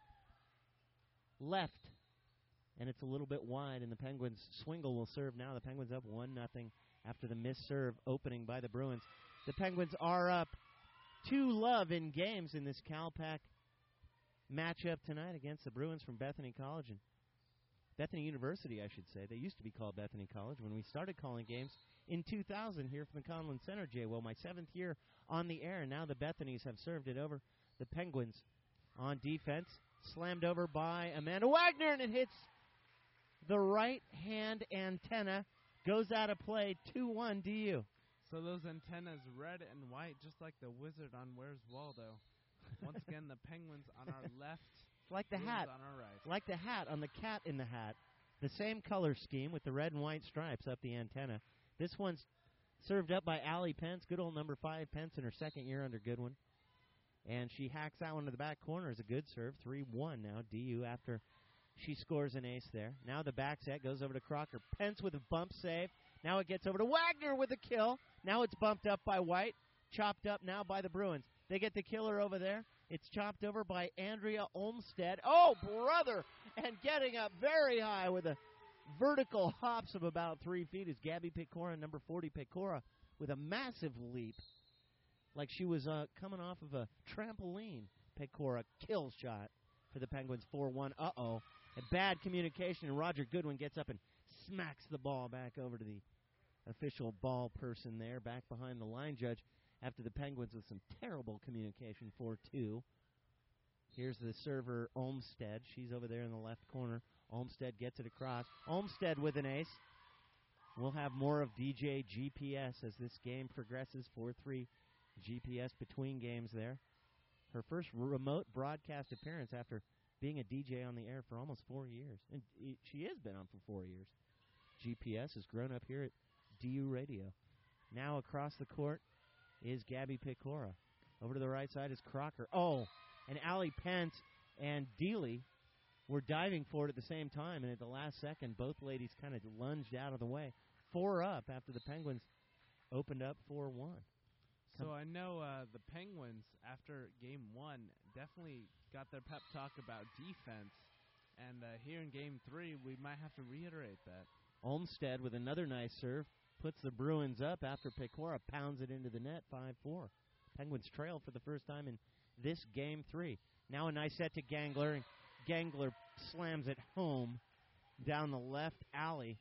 [SPEAKER 2] left. And it's a little bit wide, and the Penguins, Swingle will serve now. The Penguins up one nothing after the missed serve opening by the Bruins. The Penguins are up two love in games in this CalPAC matchup tonight against the Bruins from Bethany College and Bethany University, I should say. They used to be called Bethany College when we started calling games in two thousand here from the Conlin Center, Jay. Well, my seventh year on the air, and now the Bethanies have served it over. The Penguins on defense, slammed over by Amanda Wagner, and it hits the right-hand antenna, goes out of play, two one D U.
[SPEAKER 1] So those antennas, red and white, just like the wizard on Where's Waldo. Once again, the Penguins on our left,
[SPEAKER 2] It's like the
[SPEAKER 1] Bruins
[SPEAKER 2] hat,
[SPEAKER 1] on our right.
[SPEAKER 2] like the hat on the cat in the hat. The same color scheme with the red and white stripes up the antenna. This one's served up by Allie Pence, good old number five Pence in her second year under Goodwin. And she hacks that one to the back corner as a good serve. three one now, D U after she scores an ace there. Now the back set goes over to Crocker. Pence with a bump save. Now it gets over to Wagner with a kill. Now it's bumped up by White. Chopped up now by the Bruins. They get the killer over there. It's chopped over by Andrea Olmstead. Oh, brother! And getting up very high with a vertical hops of about three feet is Gabby Pecora, number forty Pecora, with a massive leap. Like she was uh, coming off of a trampoline. Pecora kill shot for the Penguins, four one. Uh-oh. A bad communication, and Roger Goodwin gets up and smacks the ball back over to the official ball person there, back behind the line judge, after the Penguins with some terrible communication, four two. Here's the server, Olmstead. She's over there in the left corner. Olmstead gets it across. Olmstead with an ace. We'll have more of D J G P S as this game progresses, four three G P S between games there. Her first remote broadcast appearance after being a D J on the air for almost four years. And e- she has been on for four years. G P S has grown up here at D U Radio. Now across the court is Gabby Pecora. Over to the right side is Crocker. Oh, and Allie Pence and Dealey were diving for it at the same time, and at the last second, both ladies kind of lunged out of the way. Four up after the Penguins opened up four one.
[SPEAKER 1] So I know uh, the Penguins, after game one, definitely got their pep talk about defense. And uh, here in game three, we might have to reiterate that.
[SPEAKER 2] Olmstead with another nice serve puts the Bruins up after Pecora pounds it into the net, five four. Penguins trail for the first time in this game three. Now a nice set to Gangler, and Gangler slams it home down the left alley.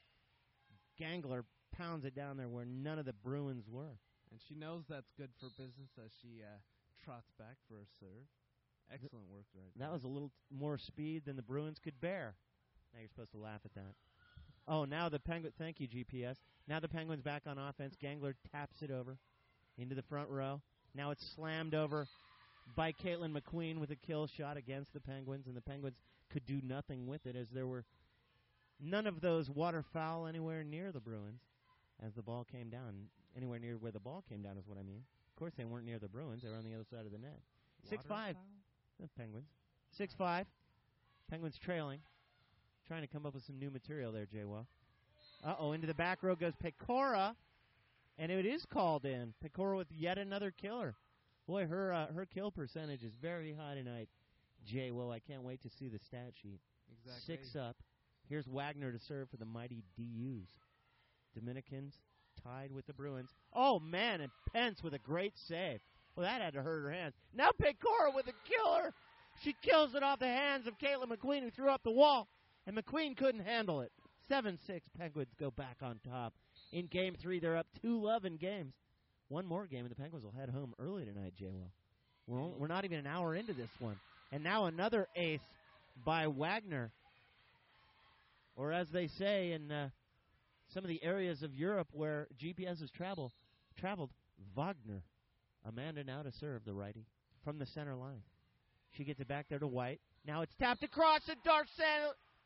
[SPEAKER 2] Gangler pounds it down there where none of the Bruins were.
[SPEAKER 1] And she knows that's good for business as she uh, trots back for a serve. Excellent work right there.
[SPEAKER 2] That was a little t- more speed than the Bruins could bear. Now you're supposed to laugh at that. Oh, now the Penguins, thank you, G P S. Now the Penguins back on offense. Gangler taps it over into the front row. Now it's slammed over by Caitlin McQueen with a kill shot against the Penguins, and the Penguins could do nothing with it as there were none of those waterfowl anywhere near the Bruins as the ball came down. Anywhere near where the ball came down is what I mean. Of course, they weren't near the Bruins. They were on the other side of the net. six five. The Penguins. six five. Penguins trailing. Trying to come up with some new material there, J-Well. Uh-oh, into the back row goes Pecora, and it is called in. Pecora with yet another killer. Boy, her uh, her kill percentage is very high tonight, J-Well. I can't wait to see the stat sheet.
[SPEAKER 1] Exactly.
[SPEAKER 2] Six up. Here's Wagner to serve for the mighty D Us. Dominicans tied with the Bruins. Oh, man, and Pence with a great save. Well, that had to hurt her hands. Now Pecora with a killer. She kills it off the hands of Caitlin McQueen, who threw up the wall, and McQueen couldn't handle it. seven six, Penguins go back on top. In game three, they're up two love in games. One more game, and the Penguins will head home early tonight, J-Will. We're, only, we're not even an hour into this one. And now another ace by Wagner. Or as they say in uh, some of the areas of Europe where G P S has travel, traveled, Wagner. Amanda now to serve the righty from the center line. She gets it back there to White. Now it's tapped across, and Darcel,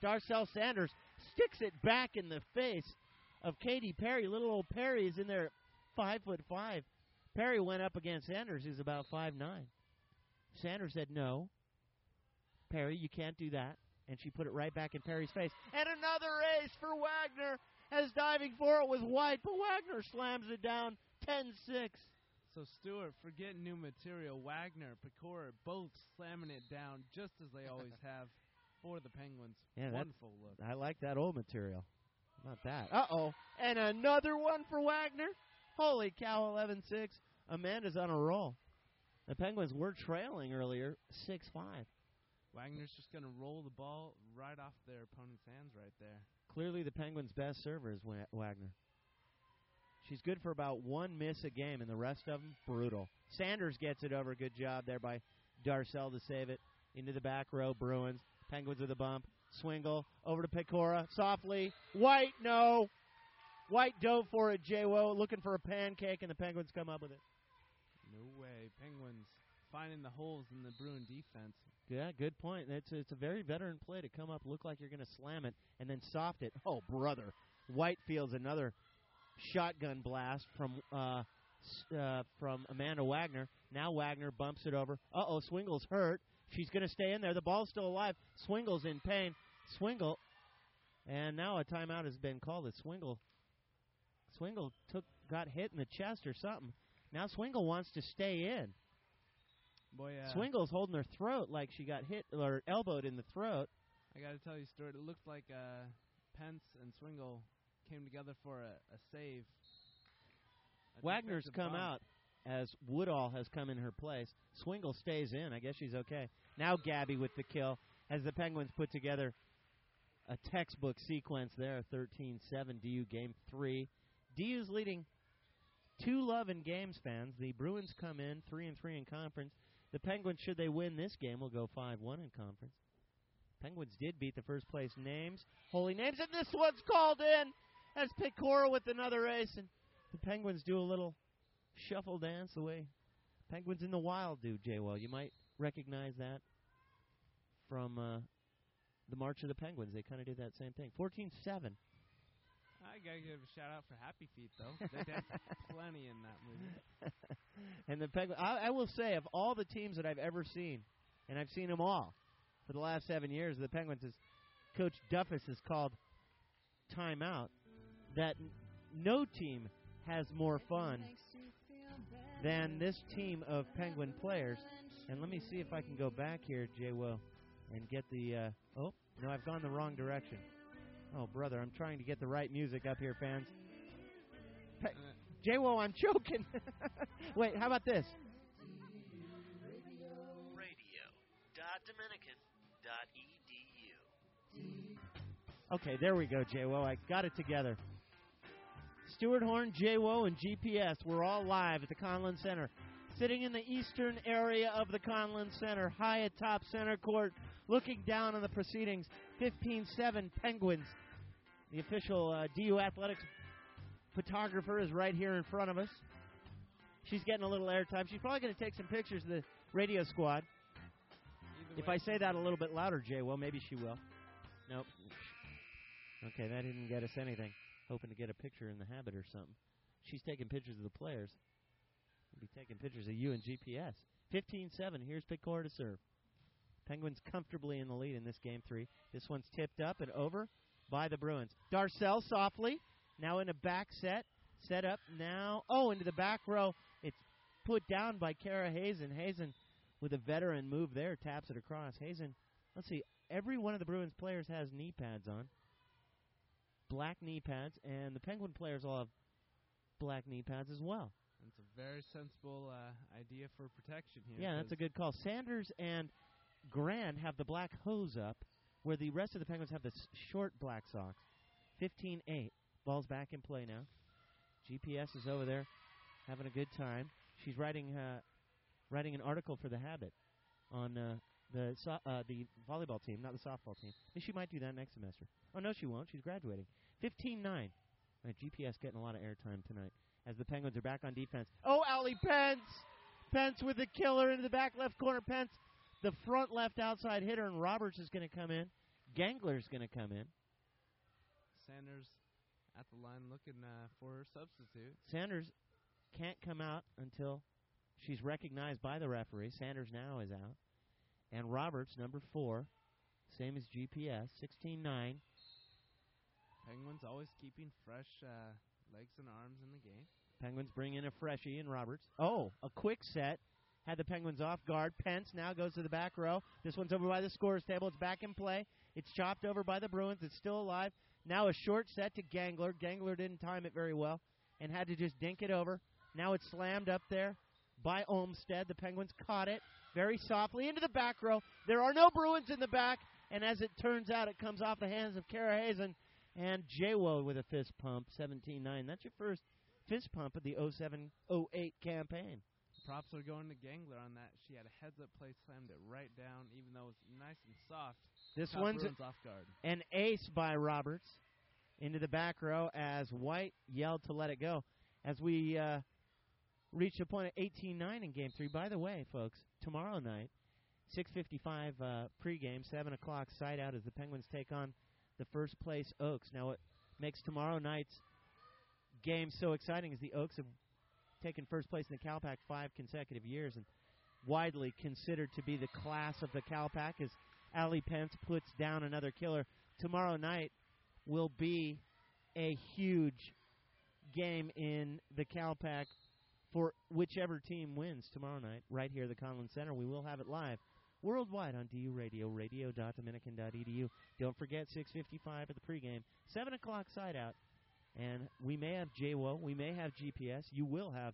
[SPEAKER 2] Darcel Sanders sticks it back in the face of Katy Perry. Little old Perry is in there, five foot five. Perry went up against Sanders, who's about five nine. Sanders said, no, Perry, you can't do that. And she put it right back in Perry's face. And another ace for Wagner, as diving for it was White, but Wagner slams it down ten six.
[SPEAKER 1] So Stewart, forget new material. Wagner, Pecora, both slamming it down just as they always have for the Penguins.
[SPEAKER 2] Yeah,
[SPEAKER 1] wonderful look.
[SPEAKER 2] I like that old material. Not that. Uh-oh. And another one for Wagner. Holy cow, eleven six. Amanda's on a roll. The Penguins were trailing earlier, six five.
[SPEAKER 1] Wagner's just going to roll the ball right off their opponent's hands right there.
[SPEAKER 2] Clearly the Penguins' best server is Wa- Wagner. She's good for about one miss a game, and the rest of them, brutal. Sanders gets it over. Good job there by Darcel to save it. Into the back row, Bruins. Penguins with a bump. Swingle over to Pecora. Softly. White, no. White dove for it, J-Wo, looking for a pancake, and the Penguins come up with it.
[SPEAKER 1] No way. Penguins finding the holes in the Bruin defense.
[SPEAKER 2] Yeah, good point. It's a, it's a very veteran play to come up, look like you're going to slam it, and then soft it. Oh, brother. White fields another shotgun blast from uh, uh, from Amanda Wagner. Now Wagner bumps it over. Uh-oh, Swingle's hurt. She's going to stay in there. The ball's still alive. Swingle's in pain. Swingle, and now a timeout has been called. As Swingle, Swingle took got hit in the chest or something. Now Swingle wants to stay in.
[SPEAKER 1] Boy, uh,
[SPEAKER 2] Swingle's holding her throat like she got hit or elbowed in the throat.
[SPEAKER 1] I got to tell you, Stuart, it looked like uh, Pence and Swingle came together for a, a save. A
[SPEAKER 2] Wagner's come
[SPEAKER 1] bump.
[SPEAKER 2] out as Woodall has come in her place. Swingle stays in. I guess she's okay. Now Gabby with the kill as the Penguins put together a textbook sequence there, thirteen seven D U game three. D U's leading two love in games, fans. The Bruins come in three and three in conference. The Penguins, should they win this game, will go five one in conference. Penguins did beat the first place names, Holy Names, and this one's called in as Pecora with another ace. And the Penguins do a little shuffle dance the way Penguins in the Wild do, J-Well. You might recognize that from uh, the March of the Penguins. They kind of did that same thing. fourteen seven.
[SPEAKER 1] I got to give a shout-out for Happy Feet, though. They danced plenty in that movie.
[SPEAKER 2] And the Penguins, I, I will say, of all the teams that I've ever seen, and I've seen them all for the last seven years, the Penguins, is, Coach Duffus has called timeout, that n- no team has more fun than this team of Penguin players. And let me see if I can go back here, J-Will, and get the, uh, oh, no, I've gone the wrong direction. Oh, brother, I'm trying to get the right music up here, fans. Pe- J-Wo, I'm choking. Wait, how about this?
[SPEAKER 4] Radio dot Dominican dot E D U.
[SPEAKER 2] Okay, there we go, J-Wo. I got it together. Stuart Horn, J-Wo, and G P S. We're all live at the Conlin Center. Sitting in the eastern area of the Conlin Center, high atop center court, looking down on the proceedings. fifteen seven Penguins. The official uh, D U Athletics photographer is right here in front of us. She's getting a little airtime. She's probably going to take some pictures of the radio squad.
[SPEAKER 1] Either
[SPEAKER 2] If
[SPEAKER 1] way,
[SPEAKER 2] I say that a little bit louder, Jay, well, maybe she will. Nope. Okay, that didn't get us anything. Hoping to get a picture in the habit or something. She's taking pictures of the players. We'll be taking pictures of you and G P S. fifteen seven. Here's Pecora to serve. Penguins comfortably in the lead in this game three. This one's tipped up and over by the Bruins. Darcel softly. Now in a back set. Set up now. Oh, into the back row. It's put down by Kara Hazen. Hazen with a veteran move there. Taps it across. Hazen, let's see. Every one of the Bruins players has knee pads on. Black knee pads. And the Penguin players all have black knee pads as well.
[SPEAKER 1] It's a very sensible uh, idea for protection here.
[SPEAKER 2] Yeah, that's a good call. Sanders and Grand have the black hose up, where the rest of the Penguins have the s- short black socks. fifteen eight. Ball's back in play now. G P S is over there having a good time. She's writing uh, writing an article for The Habit on uh, the so- uh, the volleyball team, not the softball team. And she might do that next semester. Oh, no, she won't. She's graduating. fifteen nine. All right, G P S getting a lot of airtime tonight as the Penguins are back on defense. Oh, Allie Pence! Pence with the killer into the back left corner. Pence, the front left outside hitter, and Roberts is going to come in. Gangler's going to come in.
[SPEAKER 1] Sanders at the line looking uh, for her substitute.
[SPEAKER 2] Sanders can't come out until she's recognized by the referee. Sanders now is out. And Roberts, number four, same as G P S, sixteen nine.
[SPEAKER 1] Penguins always keeping fresh uh, legs and arms in the game.
[SPEAKER 2] Penguins bring in a freshie in Roberts. Oh, a quick set. Had the Penguins off guard. Pence now goes to the back row. This one's over by the scorer's table. It's back in play. It's chopped over by the Bruins. It's still alive. Now a short set to Gangler. Gangler didn't time it very well and had to just dink it over. Now it's slammed up there by Olmstead. The Penguins caught it very softly into the back row. There are no Bruins in the back, and as it turns out, it comes off the hands of Kara Hazen. And J-Wo with a fist pump, seventeen nine. That's your first fist pump of the oh seven oh eight campaign.
[SPEAKER 1] Props are going to Gangler on that. She had a heads-up play, slammed it right down, even though it was nice and soft.
[SPEAKER 2] This
[SPEAKER 1] Caught
[SPEAKER 2] one's
[SPEAKER 1] Bruins off guard.
[SPEAKER 2] An ace by Roberts into the back row as White yelled to let it go. As we uh, reach a point of eighteen nine in Game three. By the way, folks, tomorrow night, six fifty-five uh, pregame, seven o'clock side out as the Penguins take on the first place Oaks. Now, what makes tomorrow night's game so exciting is the Oaks have taken first place in the CalPAC five consecutive years and widely considered to be the class of the CalPAC as Allie Pence puts down another killer. Tomorrow night will be a huge game in the CalPAC for whichever team wins tomorrow night right here at the Conlin Center. We will have it live worldwide on D U Radio, radio dot dominican dot e d u. Don't forget, six fifty-five at the pregame, seven o'clock side out. And we may have J W O, we may have G P S. You will have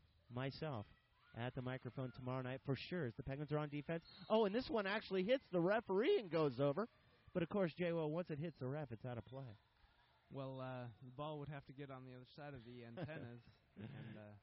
[SPEAKER 2] myself at the microphone tomorrow night for sure as the Penguins are on defense. Oh, and this one actually hits the referee and goes over. But, of course, J W O, once it hits the ref, it's out of play.
[SPEAKER 1] Well, uh, the ball would have to get on the other side of the antennas. and uh,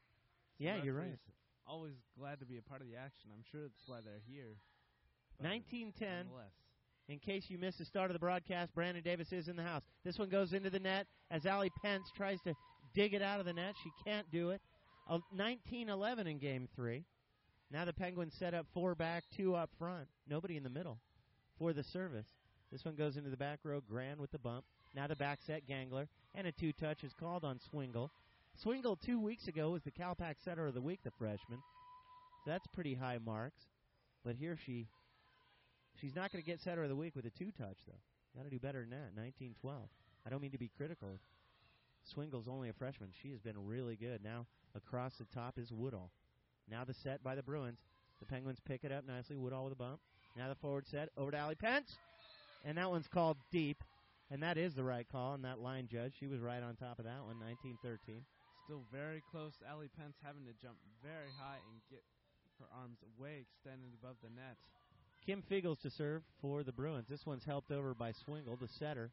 [SPEAKER 2] Yeah, you're right.
[SPEAKER 1] Always glad to be a part of the action. I'm sure that's why they're here.
[SPEAKER 2] nineteen ten.
[SPEAKER 1] Nonetheless.
[SPEAKER 2] In case you missed the start of the broadcast, Brandon Davis is in the house. This one goes into the net as Allie Pence tries to dig it out of the net. She can't do it. Uh, nineteen eleven in Game three. Now the Penguins set up four back, two up front. Nobody in the middle for the service. This one goes into the back row. Grand with the bump. Now the back set, Gangler. And a two-touch is called on Swingle. Swingle two weeks ago was the CalPAC Setter of the Week, the freshman. So that's pretty high marks. But here she... She's not going to get Setter of the Week with a two-touch, though. Got to do better than that, nineteen twelve. I don't mean to be critical. Swingle's only a freshman. She has been really good. Now across the top is Woodall. Now the set by the Bruins. The Penguins pick it up nicely. Woodall with a bump. Now the forward set over to Allie Pence. And that one's called deep. And that is the right call. And that line judge, she was right on top of that one, nineteen thirteen.
[SPEAKER 1] Still very close. Allie Pence having to jump very high and get her arms way extended above the net.
[SPEAKER 2] Kim Fiegels to serve for the Bruins. This one's helped over by Swingle, the setter.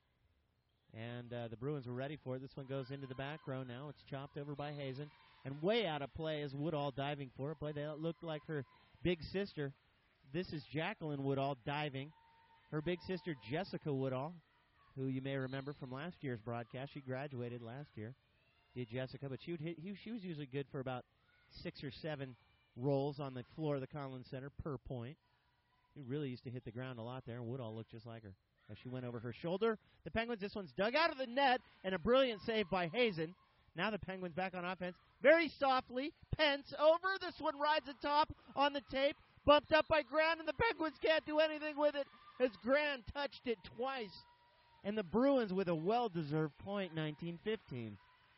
[SPEAKER 2] And uh, the Bruins were ready for it. This one goes into the back row now. It's chopped over by Hazen. And way out of play is Woodall diving for it. Boy, that looked like her big sister. This is Jacqueline Woodall diving. Her big sister, Jessica Woodall, who you may remember from last year's broadcast. She graduated last year, did Jessica. But she, would hit, he, she was usually good for about six or seven rolls on the floor of the Conlin Center per point. He really used to hit the ground a lot there, and Woodall looked just like her as she went over her shoulder. The Penguins, this one's dug out of the net, and a brilliant save by Hazen. Now the Penguins back on offense. Very softly, Pence over. This one rides atop on the tape, bumped up by Grant, and the Penguins can't do anything with it as Grant touched it twice. And the Bruins with a well-deserved point, nineteen fifteen.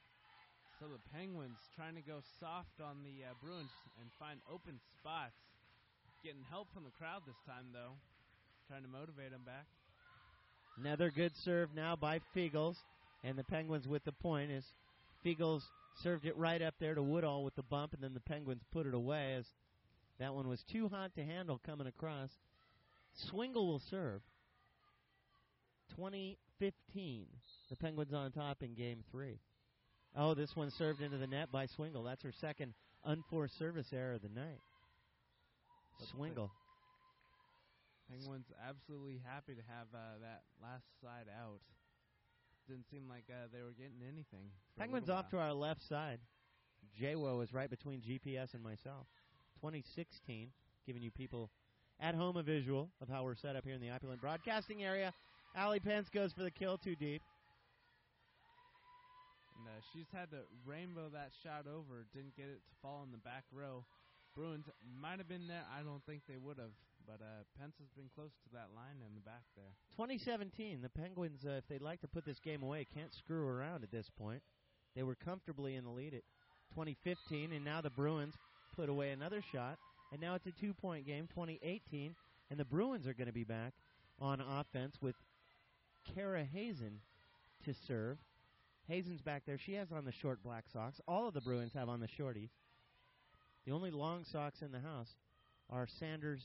[SPEAKER 1] So the Penguins trying to go soft on the uh, Bruins and find open spots. Getting help from the crowd this time, though. Trying to motivate them back.
[SPEAKER 2] Another good serve now by Fiegels. And the Penguins with the point as Fiegels served it right up there to Woodall with the bump, and then the Penguins put it away as that one was too hot to handle coming across. Swingle will serve. twenty fifteen. The Penguins on top in Game three. Oh, this one served into the net by Swingle. That's her second unforced service error of the night. Swingle.
[SPEAKER 1] Penguins absolutely happy to have uh, that last side out. Didn't seem like uh, they were getting anything.
[SPEAKER 2] Penguins off to our left side. J W O is right between G P S and myself. twenty sixteen, giving you people at home a visual of how we're set up here in the opulent broadcasting area. Allie Pence goes for the kill, too deep.
[SPEAKER 1] And uh, she's had to rainbow that shot over, didn't get it to fall in the back row. Bruins might have been there. I don't think they would have. But uh, Pence has been close to that line in the back there.
[SPEAKER 2] twenty seventeen, the Penguins, uh, if they'd like to put this game away, can't screw around at this point. They were comfortably in the lead at twenty fifteen, and now the Bruins put away another shot. And now it's a two-point game, twenty eighteen, and the Bruins are going to be back on offense with Kara Hazen to serve. Hazen's back there. She has on the short black socks. All of the Bruins have on the shorties. The only long socks in the house are Sanders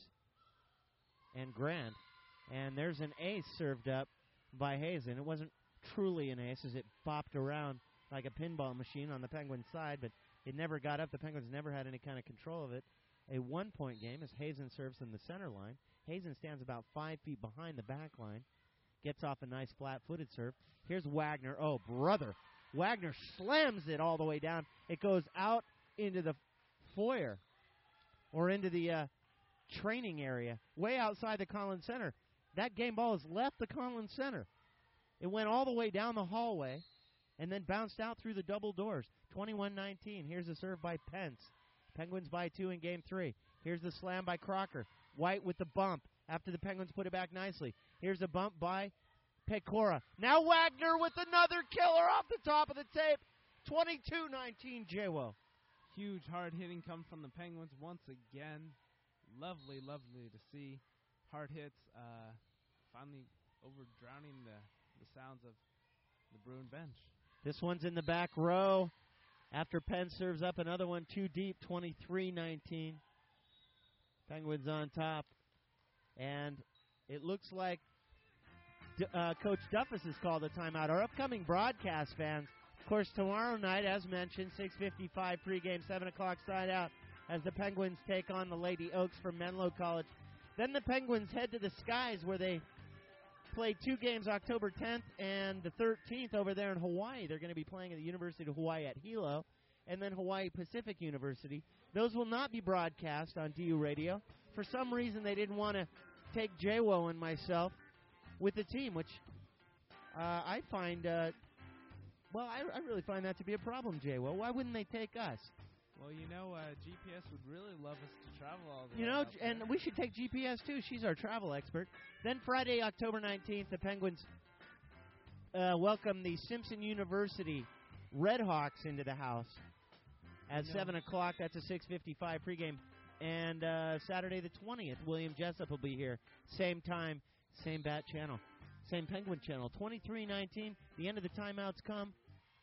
[SPEAKER 2] and Grant. And there's an ace served up by Hazen. It wasn't truly an ace as it bopped around like a pinball machine on the Penguins' side, but it never got up. The Penguins never had any kind of control of it. A one-point game as Hazen serves in the center line. Hazen stands about five feet behind the back line. Gets off a nice flat-footed serve. Here's Wagner. Oh, brother. Wagner slams it all the way down. It goes out into the foyer or into the uh, training area, way outside the Collins Center. That game ball has left the Collins Center. It went all the way down the hallway and then bounced out through the double doors. twenty-one nineteen. Here's a serve by Pence. Penguins by two in game three. Here's the slam by Crocker. White with the bump after the Penguins put it back nicely. Here's a bump by Pecora. Now Wagner with another killer off the top of the tape. twenty-two nineteen, J W O.
[SPEAKER 1] Huge hard hitting come from the Penguins once again. Lovely, lovely to see. Hard hits uh, finally over drowning the, the sounds of the Bruin bench.
[SPEAKER 2] This one's in the back row. After Penn serves up another one too deep, twenty-three nineteen. Penguins on top. And it looks like D- uh, Coach Duffus has called a timeout. Our upcoming broadcast fans, of course, tomorrow night, as mentioned, six fifty-five pregame, seven o'clock side out, as the Penguins take on the Lady Oaks from Menlo College. Then the Penguins head to the Skies, where they play two games October tenth and the thirteenth over there in Hawaii. They're going to be playing at the University of Hawaii at Hilo, and then Hawaii Pacific University. Those will not be broadcast on D U Radio. For some reason, they didn't want to take J W O and myself with the team, which uh, I find, uh, well, I, I really find that to be a problem, J W O. Why wouldn't they take us?
[SPEAKER 1] Well, you know, uh, G P S would really love us to travel all the
[SPEAKER 2] You
[SPEAKER 1] way
[SPEAKER 2] know,
[SPEAKER 1] out there.
[SPEAKER 2] and we should take G P S, too. She's our travel expert. Then Friday, October nineteenth, the Penguins uh, welcome the Simpson University Redhawks into the house at
[SPEAKER 1] You know.
[SPEAKER 2] seven o'clock. That's a six fifty-five pregame. And uh, Saturday the twentieth, William Jessup will be here. Same time, same bat channel, same Penguin channel. twenty-three nineteen, the end of the timeouts come.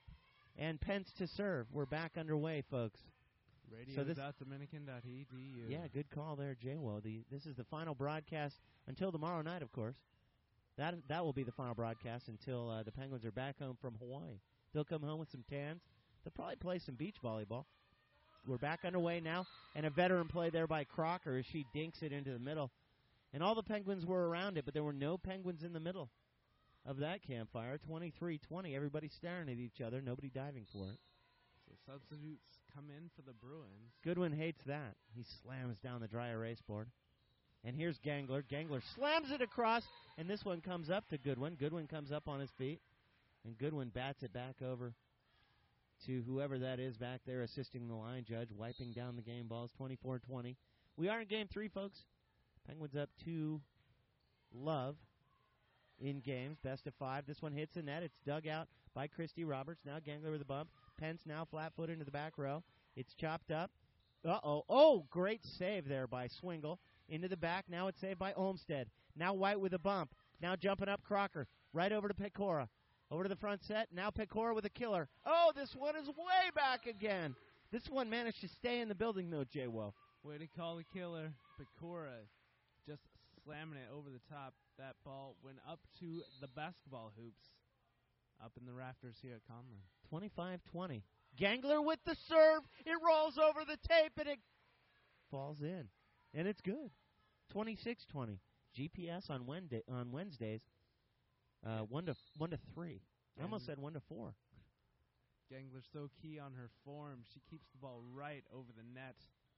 [SPEAKER 2] And Pence to serve. We're back underway, folks.
[SPEAKER 1] radio
[SPEAKER 2] so this-
[SPEAKER 1] dot dominican dot e d u.
[SPEAKER 2] Yeah, good call there, J W O. The, this is the final broadcast until tomorrow night, of course. That that will be the final broadcast until uh, the Penguins are back home from Hawaii. They'll come home with some tans. They'll probably play some beach volleyball. We're back underway now, and a veteran play there by Crocker as she dinks it into the middle. And all the Penguins were around it, but there were no Penguins in the middle of that campfire. twenty-three twenty, everybody staring at each other, nobody diving for it.
[SPEAKER 1] So substitutes come in for the Bruins.
[SPEAKER 2] Goodwin hates that. He slams down the dry erase board. And here's Gangler. Gangler slams it across, and this one comes up to Goodwin. Goodwin comes up on his feet, and Goodwin bats it back over to whoever that is back there assisting the line judge, wiping down the game balls, twenty-four twenty. We are in game three, folks. Penguins up to love in games, best of five. This one hits the net. It's dug out by Christy Roberts. Now Gangler with a bump. Pence now flat-footed into the back row. It's chopped up. Uh-oh. Oh, great save there by Swingle. Into the back. Now it's saved by Olmstead. Now White with a bump. Now jumping up Crocker. Right over to Pecora. Over to the front set. Now Pecora with a killer. Oh, this one is way back again. This one managed to stay in the building, though, J W O.
[SPEAKER 1] Way to call the killer. Pecora just slamming it over the top. That ball went up to the basketball hoops up in the rafters here at Conlin.
[SPEAKER 2] twenty-five twenty. Gangler with the serve. It rolls over the tape, and it falls in. And it's good. twenty-six twenty. G P S on Wednesday, on Wednesdays, uh, one to one to three. I almost said one to four.
[SPEAKER 1] Gangler's so key on her form. She keeps the ball right over the net.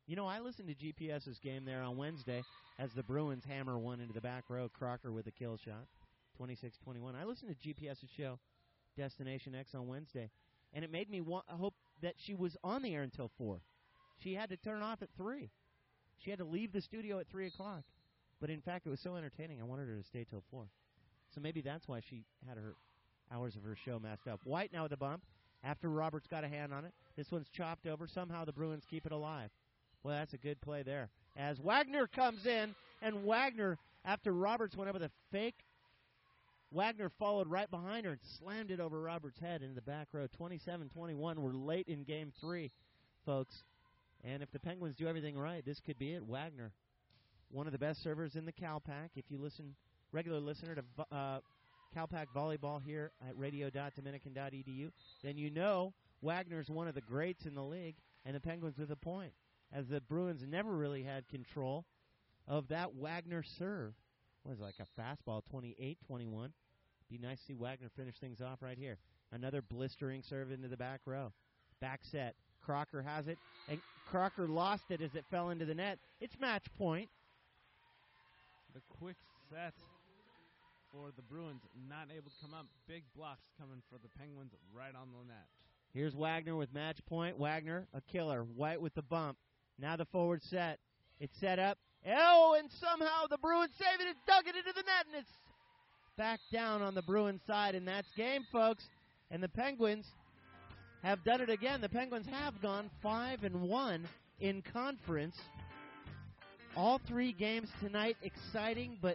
[SPEAKER 2] You know, I listened to GPS's game there on Wednesday as the Bruins hammer one into the back row. Crocker with a kill shot, twenty-six twenty-one. I listened to GPS's show, Destination X, on Wednesday, and it made me wa- hope that she was on the air until four. She had to turn off at three. She had to leave the studio at three o'clock. But, in fact, it was so entertaining, I wanted her to stay till four. So maybe that's why she had her hours of her show messed up. White now with a bump after Roberts got a hand on it. This one's chopped over. Somehow the Bruins keep it alive. Well, that's a good play there. As Wagner comes in, and Wagner, after Roberts went up with a fake, Wagner followed right behind her and slammed it over Roberts' head into the back row. twenty-seven twenty-one. We're late in game three, folks. And if the Penguins do everything right, this could be it. Wagner, one of the best servers in the CalPac. If you listen, regular listener to uh, CalPac volleyball here at radio dot dominican dot e d u, then you know Wagner's one of the greats in the league, and the Penguins with a point, as the Bruins never really had control of that Wagner serve. What was it, like a fastball, twenty-eight twenty-one. Be nice to see Wagner finish things off right here. Another blistering serve into the back row. Back set. Crocker has it, and Crocker lost it as it fell into the net. It's match point.
[SPEAKER 1] The quick set for the Bruins, not able to come up. Big blocks coming for the Penguins right on the net.
[SPEAKER 2] Here's Wagner with match point. Wagner, a killer. White with the bump. Now the forward set. It's set up. Oh, and somehow the Bruins save it. It's dug it into the net, and it's back down on the Bruins side, and that's game, folks. And the Penguins have done it again. The Penguins have gone five and one in conference. All three games tonight exciting, but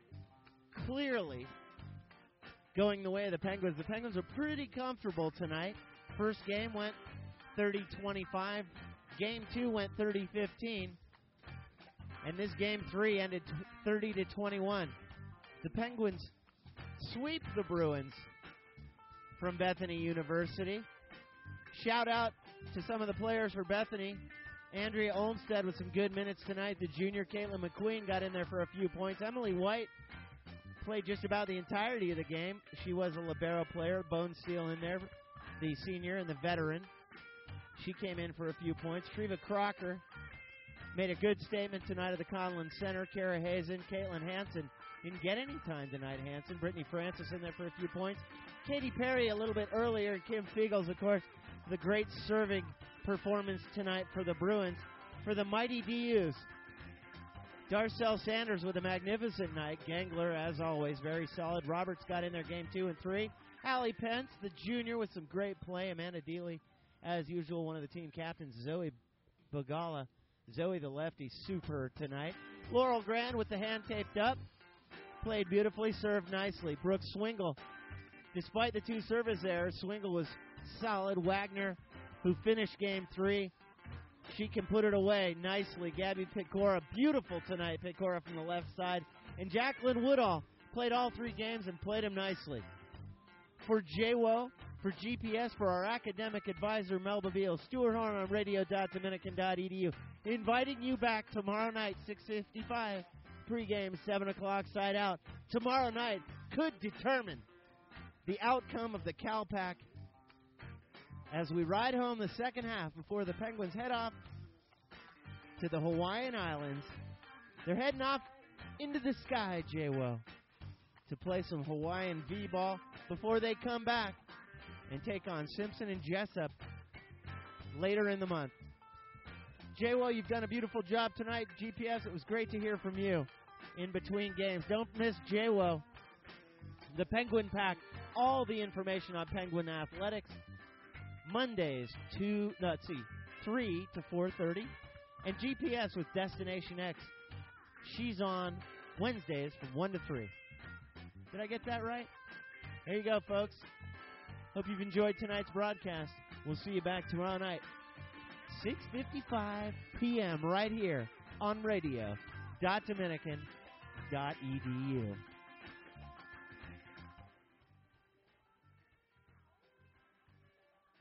[SPEAKER 2] clearly going the way of the Penguins. The Penguins are pretty comfortable tonight. First game went thirty twenty-five. Game two went thirty fifteen. And this game three ended thirty to twenty-one. The Penguins sweep the Bruins from Bethany University. Shout out to some of the players for Bethany. Andrea Olmstead with some good minutes tonight. The junior Caitlin McQueen got in there for a few points. Emily White played just about the entirety of the game. She was a libero player. Bone Steele in there, the senior and the veteran. She came in for a few points. Treva Crocker made a good statement tonight at the Conlon Center. Kara Hazen, Caitlin Hansen didn't get any time tonight, Hansen. Brittany Francis in there for a few points. Katy Perry a little bit earlier. And Kim Fiegels, of course, the great serving performance tonight for the Bruins. For the mighty D Us, Darcel Sanders with a magnificent night. Gangler, as always, very solid. Roberts got in there game two and three. Allie Pence, the junior, with some great play. Amanda Dealey, as usual, one of the team captains. Zoe Bagala, Zoe the lefty, super tonight. Laurel Grand with the hand taped up. Played beautifully, served nicely. Brooke Swingle, despite the two service errors, Swingle was solid. Wagner, who finished game three, she can put it away nicely. Gabby Pecora, beautiful tonight. Pecora from the left side. And Jacqueline Woodall played all three games and played them nicely. For J W O, for G P S, for our academic advisor, Melba Beal, Stuart Horn on radio dot dominican dot e d u, inviting you back tomorrow night, six fifty-five, pregame, seven o'clock, side out. Tomorrow night could determine the outcome of the CalPac as we ride home the second half before the Penguins head off to the Hawaiian Islands. They're heading off into the sky, J W O, to play some Hawaiian V-ball before they come back and take on Simpson and Jessup later in the month. J W O, you've done a beautiful job tonight. G P S, it was great to hear from you in between games. Don't miss J W O, the Penguin Pack, all the information on Penguin athletics. Mondays, two, no, let's see, three to four thirty. And G P S with Destination X. She's on Wednesdays from one to three. Did I get that right? There you go, folks. Hope you've enjoyed tonight's broadcast. We'll see you back tomorrow night, six fifty-five p.m. right here on radio dot dominican dot e d u.